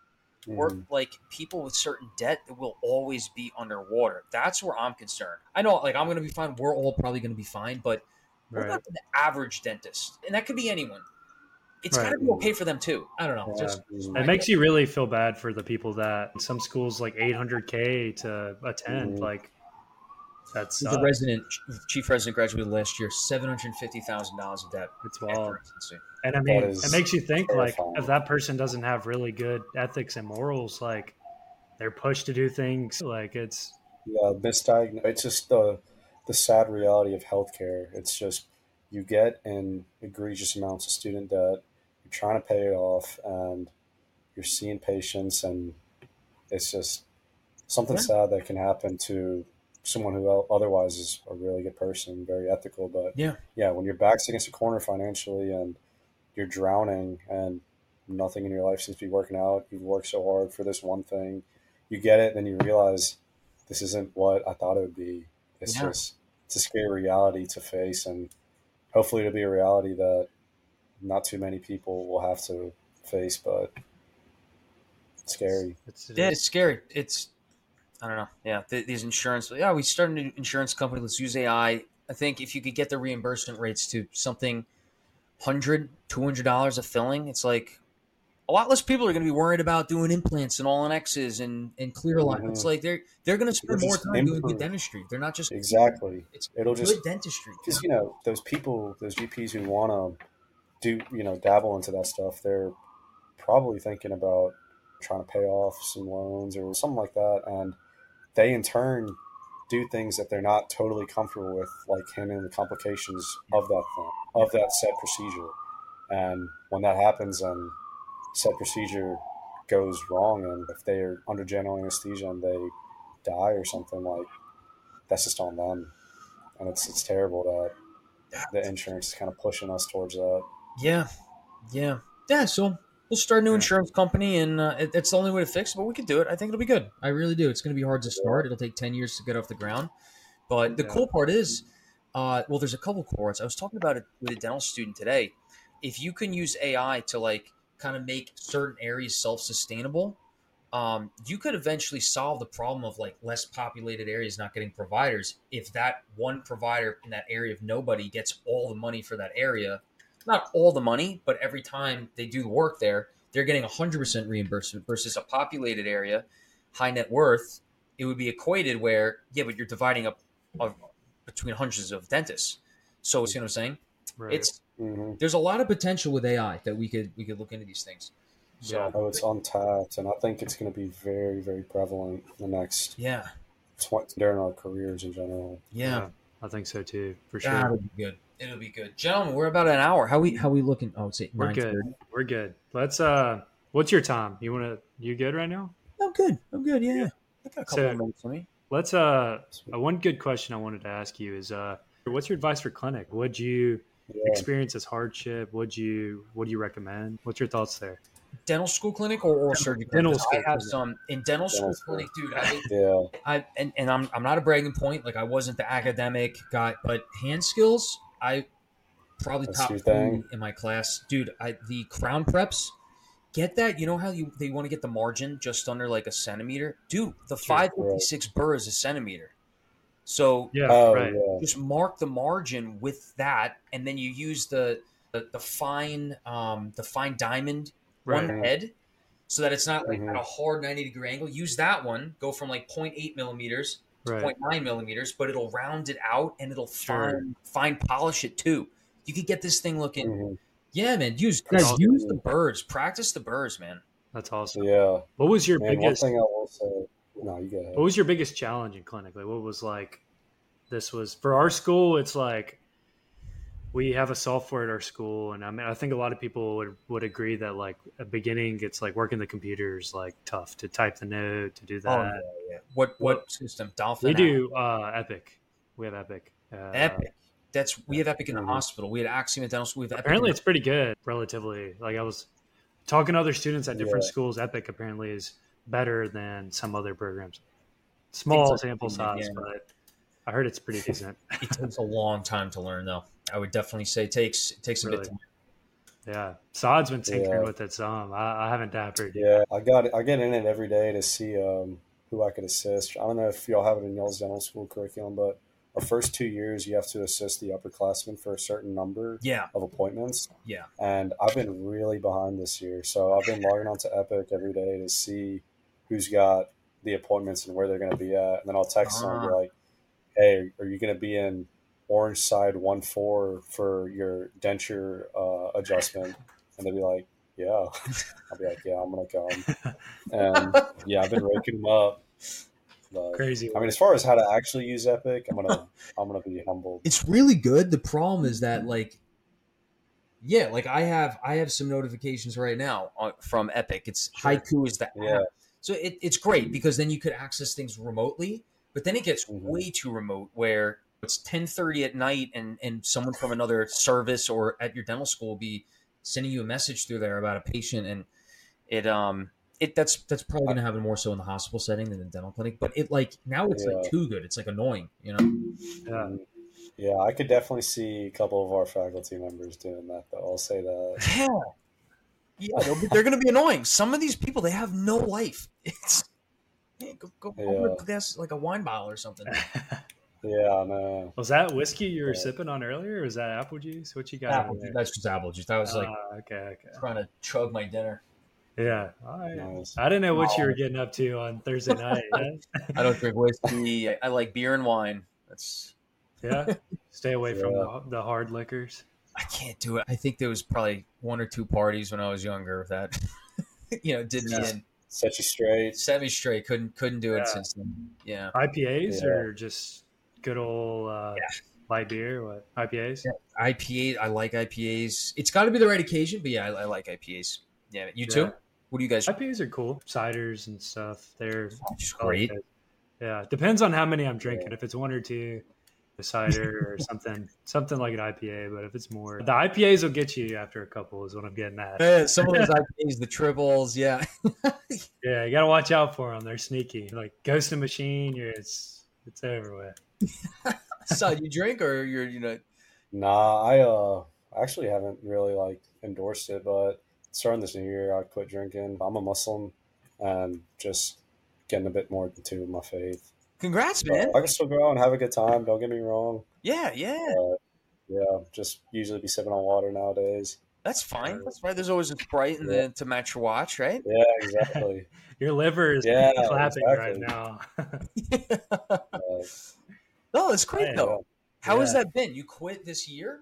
C: Or
B: hmm
C: like people with certain debt that will always be underwater. That's where I'm concerned. I know, like, I'm going to be fine. We're all probably going to be fine. But what
A: Right.
C: about the average dentist? And that could be anyone. It's
A: Right.
C: got to be okay for them too. I don't know.
A: Yeah.
C: Just
B: Mhm.
A: It makes you really feel bad for the people that some schools like eight hundred K to attend.
B: Mhm.
A: Like that's
C: the resident chief resident graduated last year, seven hundred fifty thousand dollars of debt.
A: it's
C: after
A: wild.
C: residency.
A: And I mean,
B: That is
A: it makes you think like
B: terrifying.
A: if that person doesn't have really good ethics and morals, like they're pushed to do things like it's
B: Yeah, misdiagnosed. It's just the the sad reality of healthcare. It's just you get in egregious amounts of student debt. You're trying to pay it off, and you're seeing patients, and it's just something
C: Yeah.
B: sad that can happen to someone who el- otherwise is a really good person, very ethical. But
C: Yeah.
B: yeah, when your back's against a corner financially and you're drowning and nothing in your life seems to be working out, you've worked so hard for this one thing, you get it, then you realize this isn't what I thought it would be. It's
C: Yeah.
B: just it's a scary reality to face, and hopefully it'll be a reality that not too many people will have to face, but it's scary.
A: it's
C: Yeah, it's scary. It's I don't know. Yeah, th- these insurance. Yeah, we started an insurance company. Let's use A I. I think if you could get the reimbursement rates to something one hundred dollars, two hundred dollars a filling, it's like a lot less people are going to be worried about doing implants and all on X's and, and clear alignments.
B: Mhm.
C: It's like they're they're going to spend
B: It'll
C: more
B: just
C: time doing
B: improve.
C: good dentistry. They're not just
B: Exactly.
C: It's
B: It'll
C: good
B: just
C: dentistry.
B: because you know those people, those G Ps who want to do you know dabble into that stuff, they're probably thinking about trying to pay off some loans or something like that, and they in turn do things that they're not totally comfortable with, like handling the complications of that thing, of that said procedure. And when that happens and said procedure goes wrong, and if they're under general anesthesia and they die or something, like that's just on them. And it's it's terrible that the insurance is kind of pushing us towards that.
C: Yeah, yeah, yeah. So we'll start a new
A: Yeah.
C: insurance company, and uh, it, it's the only way to fix it. But we can do it. I think it'll be good. I really do. It's going to be hard to start. It'll take ten years to get off the ground. But the
A: Yeah.
C: cool part is, uh, well, there's a couple cool parts. I was talking about it with a dental student today. If you can use A I to like kind of make certain areas self-sustainable, um, you could eventually solve the problem of like less populated areas not getting providers. If that one provider in that area of nobody gets all the money for that area, not all the money, but every time they do the work there, they're getting one hundred percent reimbursement versus a populated area, high net worth. It would be equated where, yeah, but you're dividing up of, between hundreds of dentists. So, you know what I'm saying?
A: Right.
C: It's
B: Mm-hmm.
C: there's a lot of potential with A I that we could we could look into these things. So
A: Yeah.
B: Oh, it's untapped, and I think it's going to be very, very prevalent in the next
C: yeah,
B: twenty during our careers in general.
C: yeah,
A: I think so too, for sure.
C: that'll be good. It'll be good, gentlemen. We're about an hour. How we how we looking? Oh, it's eight,
A: We're
C: nine
A: good.
C: thirty.
A: We're good. Let's. Uh, what's your time? You want to? You good right now?
C: I'm good. I'm good. Yeah, yeah. I got a couple
A: So-
C: of minutes for me.
A: Let's. Uh, uh, one good question I wanted to ask you is, uh, what's your advice for clinic? What'd you
B: Yeah.
A: experience as hardship? What'd you? What do you recommend? What's your thoughts there?
C: Dental school clinic or oral surgery clinic?
A: Dental
C: 'Cause
A: school
C: I have
A: clinic.
C: some in dental school
B: Dental school.
C: clinic, dude. I,
B: Yeah.
C: I and, and I'm I'm not a bragging point. Like I wasn't the academic guy, but hand skills, I probably
B: That's
C: top
B: your
C: three
B: thing.
C: in my class, dude. I the crown preps. Get that? You know how you they want to get the margin just under like a centimeter, dude. The five fifty six burr is a centimeter, so
A: Yeah.
B: Oh,
A: right.
B: yeah.
C: just mark the margin with that, and then you use the the, the fine um, the fine diamond one
A: Right.
C: head, so that it's not like
B: Mhm.
C: at a hard ninety degree angle. Use that one. Go from like zero point eight millimeters to
A: Right.
C: zero point nine millimeters, but it'll round it out and it'll
A: Sure.
C: fine fine polish it too. You could get this thing looking.
B: Mhm.
C: Yeah, man. Use
A: That's
C: guys,
A: awesome.
C: use the birds. Practice the birds, man.
A: That's awesome.
B: Yeah.
A: What was your
B: Man, one
A: biggest?
B: thing I will say. No, you go ahead.
A: What was your biggest challenge in clinic? Like, what was like? This was for our school. It's like we have a software at our school, and I mean, I think a lot of people would would agree that like at beginning, it's like working the computer is like tough to type the note to do that.
C: Oh yeah, yeah. What what system? Dolphin.
A: We do uh, Epic. We have Epic. Uh,
C: Epic. That's we have Epic in the
B: Mhm.
C: hospital. We had Axiom at dental school. We have Epic
A: Apparently,
C: in
A: it's pretty good relatively. Like I was talking to other students at different
B: Yeah.
A: schools. Epic apparently is better than some other programs. Small
C: It's a-
A: sample size,
C: yeah.
A: but I heard it's pretty decent.
C: It takes a long time to learn, though. I would definitely say it takes it takes a
A: Really?
C: bit. Time.
A: Yeah, Saad's been tinkering
B: Yeah.
A: with it some. I, I haven't dappered.
B: Yeah, I got it. I get in it every day to see um, who I could assist. I don't know if y'all have it in y'all's dental school curriculum, but our first two years you have to assist the upperclassmen for a certain number
C: Yeah,
B: of appointments.
C: yeah.
B: And I've been really behind this year, so I've been logging onto Epic every day to see who's got the appointments and where they're going to be at, and then I'll text them and be
C: Ah.
B: like, "Hey, are you going to be in Orange Side one four for your denture uh, adjustment?" And they'll be like, "Yeah." I'll be like, "Yeah, I'm going to come." And yeah, I've been raking them up. But,
A: Crazy.
B: I mean, as far as how to actually use Epic, I'm gonna I'm gonna be humbled.
C: It's really good. The problem is that like, yeah, like I have I have some notifications right now on, from Epic. It's
A: Sure.
C: Haiku is the
B: Yeah.
C: app, so it, it's great because then you could access things remotely. But then it gets
B: Mhm.
C: way too remote where it's ten thirty at night and and someone from another service or at your dental school will be sending you a message through there about a patient, and it um it that's that's probably going to happen more so in the hospital setting than the dental clinic. But it like now it's like
B: Yeah.
C: too good. It's like annoying, you know.
A: Yeah.
B: Yeah, I could definitely see a couple of our faculty members doing that, though. I'll say that.
C: Yeah, yeah, they'll be, they're going to be annoying. Some of these people, they have no life. It's yeah, go go, go
B: Yeah.
C: with this like a wine bottle or something.
B: Yeah, I know.
A: Was that whiskey you were
B: Yeah.
A: sipping on earlier, or was that apple juice? What you got?
C: Apple
A: in
C: juice.
A: there?
C: That's just apple juice. I was like
A: Ah, okay, okay.
C: trying to chug my dinner.
A: Yeah. All right.
B: Nice.
A: I didn't know what you were getting up to on Thursday night.
C: I don't drink whiskey. I, I like beer and wine. That's
A: Yeah. Stay away from
B: Yeah.
A: the, the hard liquors.
C: I can't do it. I think there was probably one or two parties when I was younger that you know did me
B: Yeah.
C: in.
B: Set you straight.
C: Set me straight. Couldn't couldn't do it
A: Yeah.
C: since then. Yeah.
A: I P As
B: Yeah.
A: or just good old uh,
C: Yeah.
A: light beer? What I P As?
C: Yeah. I P A. I like I P As. It's got to be the right occasion, but yeah, I, I like I P As. Yeah. You too?
A: Yeah.
C: What do you guys?
A: I P As are cool. Ciders and stuff. They're
C: Just
A: I like
C: great.
A: it. Yeah. Depends on how many I'm drinking. If it's one or two, a cider or something, something like an I P A. But if it's more, the I P As will get you after a couple. Is what I'm getting at.
C: Yeah, some of those I P As, the triples, yeah.
A: Yeah, you got to watch out for them. They're sneaky. Like Ghost in the Machine, you're, it's it's over with.
C: So you drink or you're you know
B: Nah, I uh actually haven't really like endorsed it, but starting this new year, I quit drinking. I'm a Muslim and just getting a bit more into my faith.
C: congrats,
B: So
C: man.
B: I can still go out and have a good time. Don't get me wrong.
C: Yeah, yeah.
B: But yeah, just usually be sipping on water nowadays.
C: That's fine. That's right. There's always a Sprite in the, to match your watch, right?
B: Yeah, exactly.
A: Your liver is
B: Yeah,
A: clapping right
B: exactly.
A: now.
B: Uh,
C: No, it's great
A: Yeah.
C: though. How has
A: Yeah.
C: that been? You quit this year?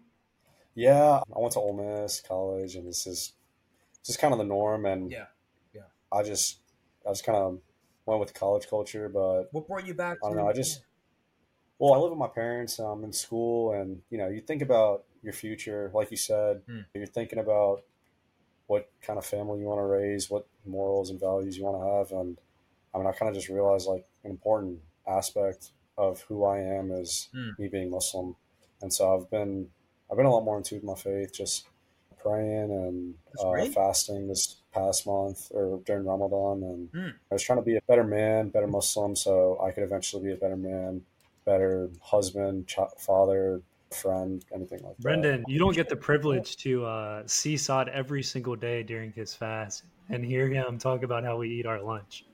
B: yeah, I went to Ole Miss College, and this is just kind of the norm. And
C: Yeah, yeah.
B: I just, I just kind of went with college culture, but
C: What brought you back?
B: I don't
C: to-
B: know. I just, well, I live with my parents. I'm in school, and you know, you think about your future, like you said.
C: Hmm.
B: You're thinking about what kind of family you want to raise, what morals and values you want to have, and I mean, I kind of just realized like an important aspect of who I am is
C: Hmm.
B: me being Muslim, and so I've been, I've been a lot more in tune with my faith, just praying and
C: That's
B: uh,
C: great.
B: fasting this past month or during Ramadan, and
C: Hmm.
B: I was trying to be a better man, better Muslim, so I could eventually be a better man, better husband, ch- father, friend, anything like that.
A: Brendan, you don't get the privilege to uh, see Sod every single day during his fast and hear him talk about how we eat our lunch.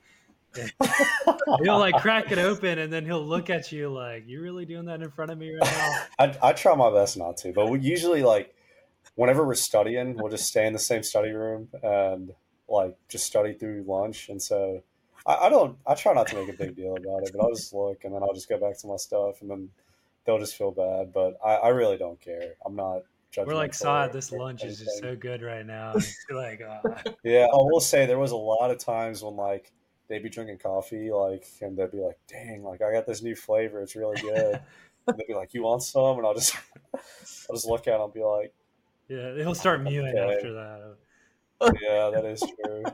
A: He'll like crack it open and then he'll look at you like, "You really doing that in front of me right now?"
B: I, I try my best not to, but we usually like whenever we're studying, we'll just stay in the same study room and like just study through lunch. And so I, I don't, I try not to make a big deal about it, but I'll just look and then I'll just go back to my stuff and then they'll just feel bad. But I, I really don't care. I'm not judging.
A: We're like, "Sod, this lunch is just so good right now." And you're like, uh,
B: Yeah, I will say there was a lot of times when like they'd be drinking coffee, like, and they'd be like, "Dang, like I got this new flavor, it's really good." And they'd be like, "You want some?" And I'll just, I'll just look at them and be like,
A: yeah, he'll start mewing
B: Okay.
A: after that.
B: "Yeah, that is true."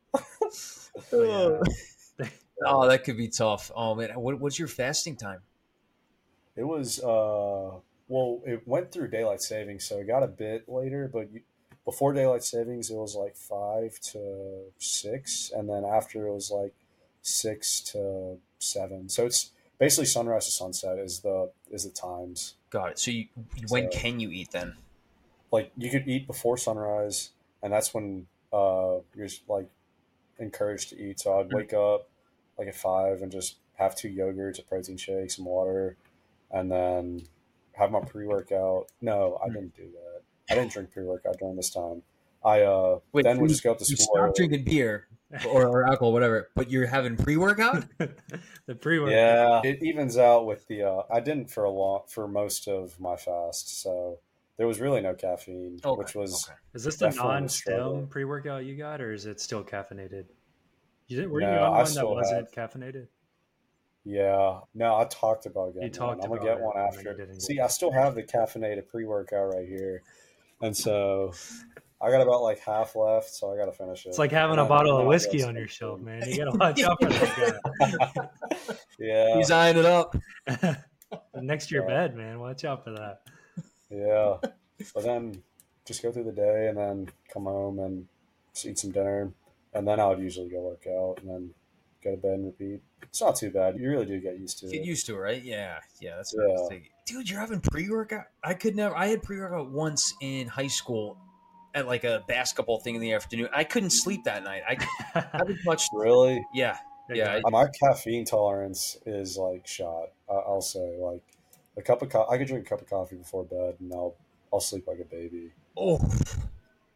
A: But yeah.
C: Oh, that could be tough. Oh man, what, what's your fasting time?
B: It was, uh, well, it went through daylight savings, so it got a bit later, but you, before daylight savings, it was like five to six, and then after it was like six to seven. So it's basically sunrise to sunset is the is the times.
C: Got it. So you, when
B: So-
C: can you eat then?
B: Like you could eat before sunrise, and that's when uh, you're like encouraged to eat. So I'd wake up like at five and just have two yogurts, a protein shake, some water, and then have my pre workout. No, I didn't do that. I didn't drink pre workout during this time. I uh,
C: Wait,
B: then would
C: you-
B: just go up to
C: You
B: school.
C: stop
B: early.
C: drinking beer or, or alcohol, whatever, but you're having pre-workout?
A: The pre-workout.
B: Yeah, it evens out with the. Uh, I didn't for a long for most of my fast, so there was really no caffeine,
C: Okay,
B: which was
C: okay.
A: Is this the
B: Definitely a struggle.
A: non-stem pre-workout you got, or is it still caffeinated? You didn't, were
B: No,
A: you on
B: I
A: one that
B: still
A: wasn't caffeinated?
B: yeah. No, I talked about getting
A: You talked
B: one. I'm
A: about
B: gonna get
A: it,
B: one
A: and then
B: after.
A: you didn't
B: See,
A: get
B: I still have the caffeinated pre workout right here, and so I got about like half left, so I got to finish it.
A: It's like having
B: And
A: a
B: then-
A: bottle
B: then
A: of
B: I'll
A: whiskey
B: get
A: on your
B: something.
A: shelf, man. You gotta watch out for that
B: Yeah,
C: He's eyeing it up.
A: guy. Next to your
B: Yeah.
A: bed, man. Watch out for that.
B: yeah. But then just go through the day and then come home and just eat some dinner, and then I would usually go work out and then go to bed and repeat. It's not too bad. You really do get used to
C: Get
B: it.
C: used to it, right? Yeah, yeah. That's what I was
B: Yeah.
C: thinking. Dude, you're having pre-workout? I could never. I had pre-workout once in high school at like a basketball thing in the afternoon. I couldn't sleep that night. I haven't touched.
B: Really,
C: Yeah, yeah.
B: Uh, my caffeine tolerance is like shot. I- I'll say like a cup of co- I could drink a cup of coffee before bed and I'll I'll sleep like a baby.
C: Oh,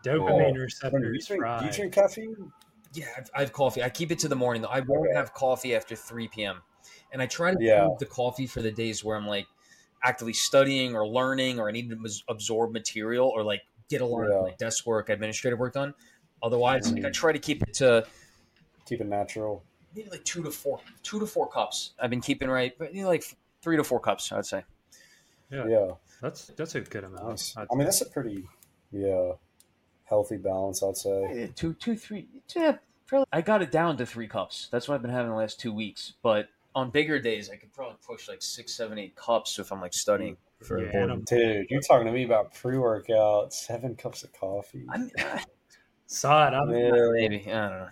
A: dopamine
B: Yeah.
A: receptors
B: Brendan, do you drink,
A: fried.
B: do you drink caffeine?
C: Yeah, I've, I have coffee. I keep it to the morning though. I won't
B: Okay.
C: have coffee after three p.m. And I try to
B: Yeah.
C: save the coffee for the days where I'm like actively studying or learning, or I need to abs- absorb material, or like get a lot
B: Yeah.
C: of like desk work, administrative work done. Otherwise, like, I
B: Mhm.
C: try to keep it to
B: Keep it natural.
C: maybe like two to four, two to four cups. I've been keeping right, but you know, like three to four cups, I'd say.
A: Yeah,
B: Yeah.
A: that's that's a good amount.
B: Nice.
A: I'd
B: I mean,
A: say.
B: that's a pretty, yeah, healthy balance, I'd say.
C: Yeah, two, two, three. Yeah, fairly- I got it down to three cups. That's what I've been having the last two weeks. But on bigger days, I could probably push like six, seven, eight cups if I'm like studying for
A: Yeah,
C: a board.
A: and I'm-
B: Dude, you're talking to me about pre-workout, seven cups of coffee.
C: I'm, uh,
A: Saw it. I'm,
B: Yeah.
C: maybe I don't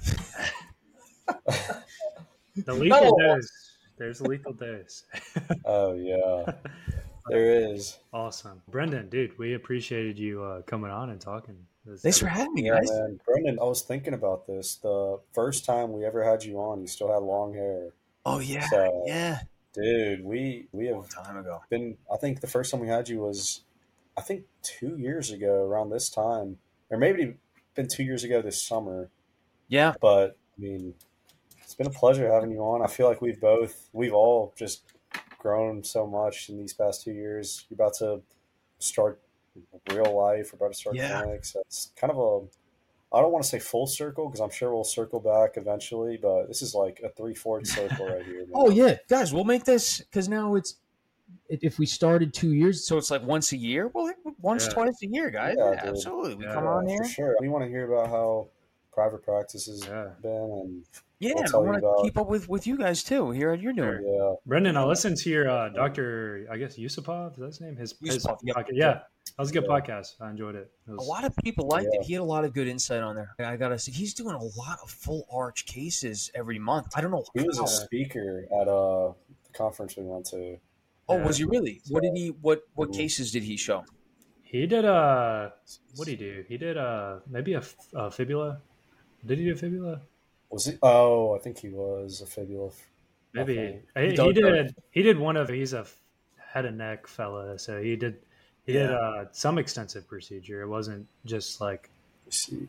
C: know.
A: the lethal
C: No.
A: dose. There's a lethal dose.
B: Oh, yeah. There is.
A: Awesome, Brendan, dude. We appreciated you uh, coming on and talking. This
C: Thanks for
A: episode.
C: having me,
B: Yeah,
C: guys.
B: man. Brendan, I was thinking about this. The first time we ever had you on, you still had long hair.
C: Oh yeah,
B: So-
C: yeah.
B: Dude, we we
C: A long
B: have
C: time ago.
B: been, I think the first time we had you was, I think two years ago around this time. Or maybe been two years ago this summer.
C: Yeah,
B: But, I mean, it's been a pleasure having you on. I feel like we've both, we've all just grown so much in these past two years. You're about to start real life. We're about to start
C: Yeah.
B: clinics. So it's kind of a, I don't want to say full circle because I'm sure we'll circle back eventually, but this is like a three-fourth circle right here. Man.
C: Oh yeah, guys, we'll make this because now it's if we started two years, so it's like once a year. Well, once,
A: Yeah.
C: twice a year, guys.
B: Yeah,
C: Yeah,
B: dude.
C: absolutely. We
A: Yeah,
C: come
B: Yeah,
C: on
B: for
C: here.
B: sure. We want to hear about how private practice has
A: Yeah.
B: been and
C: Yeah,
B: We'll
C: and I
B: tell you
C: want to
B: about-
C: keep up with with you guys too. Hear how you're doing.
A: Sure.
B: yeah.
A: Brendan, I listened to your uh, Doctor I guess Yusupov. Is that his name? His, his
C: Yusupov, yep.
A: podcast. Yeah, that was a good
B: Yeah.
A: podcast. I enjoyed it. It
C: A
A: was,
C: lot of people liked
B: Yeah.
C: it. He had a lot of good insight on there. I gotta say, he's doing a lot of full arch cases every month. I don't know.
B: He was
C: how.
B: a speaker at uh, the conference we went to.
C: Oh,
A: Yeah.
C: was he really? What did he? What what
B: Mhm.
C: cases did he show?
A: he did uh what did he do? He did uh maybe a, f- a fibula. Did he do a fibula?
B: Was he? Oh, I think he was a fibula.
A: Maybe
B: Okay.
A: he, he
C: Don't-
A: did. He did one of. He's a f- head and neck fella, so he did. He did
C: Yeah.
A: uh, some extensive procedure. It wasn't just like
B: Let's see.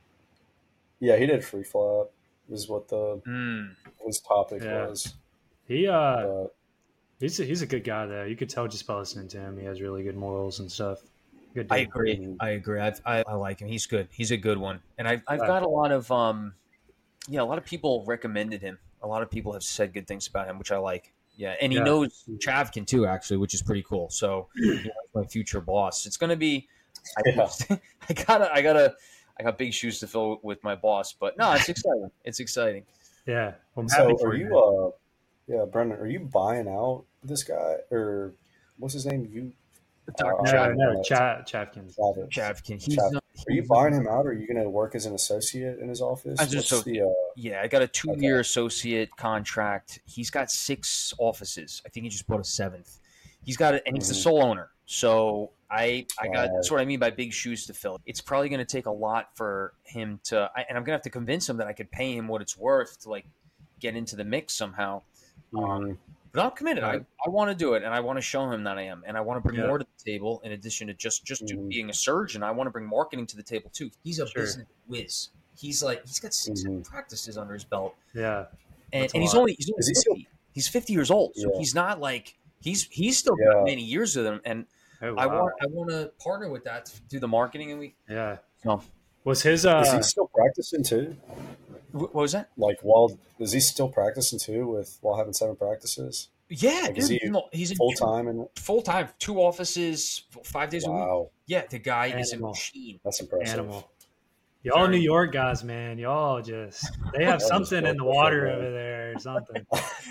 B: Yeah, he did free flap. Is what the
C: Mm.
B: his topic
A: Yeah.
B: was.
A: he. uh
B: But
A: He's a, he's a good guy though. You could tell just by listening to him. He has really good morals and stuff. Good.
C: I
A: dude.
C: agree.
B: Mhm.
C: I agree. I've, I I like him. He's good. He's a good one. And I've I've
A: Yeah.
C: got a lot of um, yeah, a lot of people recommended him. A lot of people have said good things about him, which I like. Yeah, and he
A: Yeah.
C: knows Chavkin too, actually, which is pretty cool. So you know, my future boss. It's gonna be. I,
B: Yeah.
C: I gotta. I gotta. I got big shoes to fill with my boss, but no, it's exciting. It's exciting.
A: Yeah. Well, I'm happy
B: so
A: for
B: are
A: you.
B: you? Uh, yeah, Brendan, are you buying out this guy or what's his name? You?
C: Doctor
B: Uh,
A: no,
C: Chavkin.
A: no, Cha- Chavkin.
B: Chavez.
C: Chavkin. He's
B: Chav-
C: not,
B: Are you
C: he's-
B: buying him out, or are you going to work as an associate in his office?
C: As an
B: What's
C: associate.
B: the, uh,
C: Yeah, I got a two-year associate contract. He's got six offices. I think he just bought a seventh. He's got it, and he's the
B: Mhm.
C: sole owner. So I, I got
B: Right.
C: that's what I mean by big shoes to fill. It's probably going to take a lot for him to, I, and I'm going to have to convince him that I could pay him what it's worth to like get into the mix somehow.
B: mhm.
C: But I'm committed.
A: Right.
C: I, I want to do it, and I want to show him that I am, and I want to bring
A: Yeah.
C: more to the table in addition to just just to
B: Mhm.
C: being a surgeon. I want to bring marketing to the table too. He's a
A: Sure.
C: business whiz. He's like he's got six
B: Mhm.
C: practices under his belt.
A: Yeah.
C: And,
A: That's a
C: and he's
A: lot.
C: only he's only
B: Is he
C: fifty. He's fifty years old, so
B: Yeah.
C: he's not like he's he's still
B: Yeah.
C: got many years with him. And
A: Oh,
C: I
A: wow.
C: want I want to partner with that to do the marketing. And we
A: Yeah.
C: so
A: Was his
B: Is
A: uh
B: he still practicing too?
C: wh- what was that?
B: Like, while is he still practicing too with while having seven practices
C: Yeah,
B: Like, is
C: dude,
B: he
C: no, he's in
B: full time? And
C: full time, two offices, five days a week.
B: wow,
C: Yeah, the guy is a
A: Animal.
C: machine.
B: that's impressive.
A: animal? Y'all New York guys, man. Y'all just they have
B: That was
A: something in the
B: dope,
A: water
B: man.
A: over there or something.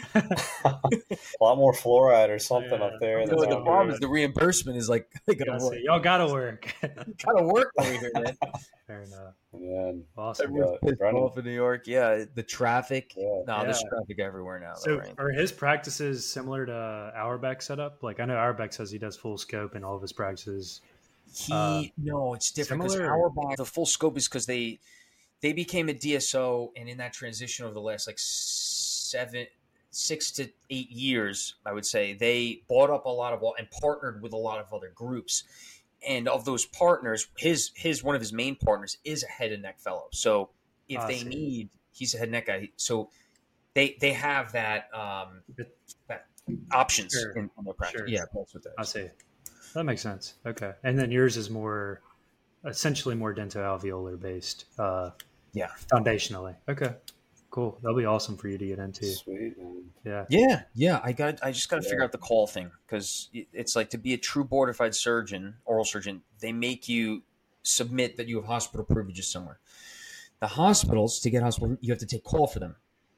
B: A lot more fluoride or something
A: Yeah.
B: up there.
A: You
B: than
C: No, the
B: down
C: problem
B: here.
C: is the reimbursement is like they
A: Gotta
C: gotta work.
A: say, y'all gotta work.
C: Gotta work over here, man.
A: Fair enough.
B: Man,
A: Awesome.
C: Everyone's
B: Yeah,
C: pissed
B: Brennan.
C: off in New York. Yeah, the traffic.
B: yeah.
C: No, there's
A: Yeah.
C: traffic everywhere now.
A: So
C: though, right?
A: are his practices similar to Auerbach setup? Like I know Auerbach says he does full scope in all of his practices.
C: He
A: uh,
C: no, it's different because
A: similar?
C: Auerbach, the full scope is because they they became a D S O, and in that transition over the last like seven, six to eight years, I would say they bought up a lot of and partnered with a lot of other groups. And of those partners, his his one of his main partners is a head and neck fellow. So if
A: I
C: they
A: see.
C: need, he's a head and neck guy. So they they have that um, that options
A: Sure.
C: in, in their practice.
A: Sure.
C: Yeah, that's what that
A: I
C: is.
A: see. That makes sense. Okay. And then yours is more, essentially more dentoalveolar based, uh,
C: Yeah.
A: foundationally. Okay. Cool. That'll be awesome for you to get into.
B: Sweet, man.
A: Yeah.
C: Yeah, yeah. I got. I just got to
B: Yeah.
C: figure out the call thing because it's like to be a true board-certified surgeon, oral surgeon. They make you submit that you have hospital privileges somewhere. The hospitals, to get hospital, you have to take call for them.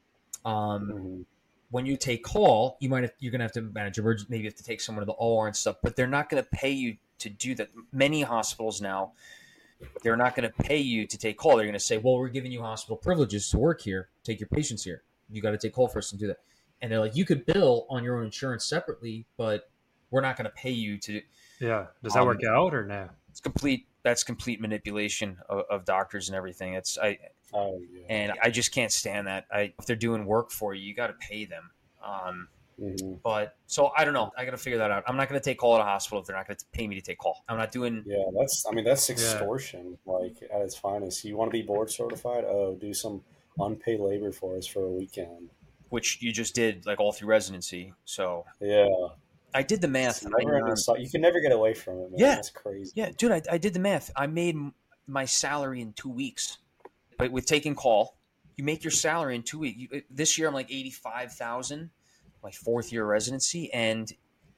C: Um,
B: hmm
C: when you take call, you might have, you're gonna have to manage emergency. Maybe you have to take someone to the O R and stuff, but they're not going to pay you to do that. Many hospitals now, they're not going to pay you to take call. They're going to say, "Well, we're giving you hospital privileges to work here. Take your patients here. You got to take call first and do that." And they're like, "You could bill on your own insurance separately, but we're not going to pay you to."
A: Yeah. Does that
C: Um,
A: work out or no?
C: It's complete. That's complete manipulation of, of doctors and everything. It's I
B: Oh yeah.
C: and I just can't stand that. I if they're doing work for you, you got to pay them. Um,
B: hmm
C: But so I don't know. I got to figure that out. I'm not going to take call at a hospital if they're not going to pay me to take call. I'm not doing.
B: Yeah, that's. I mean, that's extortion, like at its finest. You want to be board certified? Oh, do some unpaid labor for us for a weekend.
C: Which you just did like all through residency. So
B: Yeah,
C: I did the math.
B: it's never
C: I,
B: ending
C: um,
B: cy- you can never get away from it, man.
C: Yeah.
B: That's crazy.
C: yeah, dude, I, I did the math. I made m- my salary in two weeks, but with taking call, you make your salary in two weeks. You, this year I'm like eighty-five thousand, my fourth year residency, and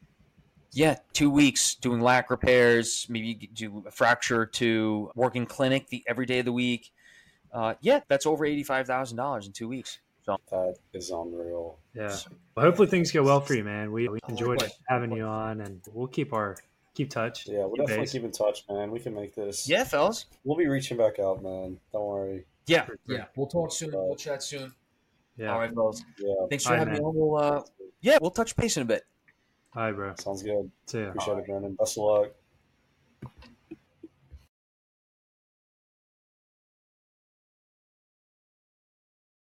C: yeah, two weeks doing lac repairs, maybe do a fracture to working clinic the every day of the week. Uh, yeah, that's over eighty-five thousand dollars in two weeks. So
B: That is unreal.
A: Yeah. Well, hopefully things go well for you, man. We, we enjoyed
C: Likewise.
A: having you on, and we'll keep our keep touch.
B: Yeah, we'll
A: keep
B: definitely
A: base.
B: keep in touch, man. We can make this.
C: yeah, fellas.
B: We'll be reaching back out, man. Don't worry.
C: Yeah,
A: For sure.
C: yeah. We'll talk soon. We'll chat soon.
A: Yeah.
C: All right, fellas.
B: Yeah,
C: Thanks for
A: All right,
C: having me
A: man.
C: on. We'll uh, yeah, we'll touch base in a bit.
A: All right, bro.
B: sounds good.
A: See ya.
B: Appreciate it, Brandon. Best of luck.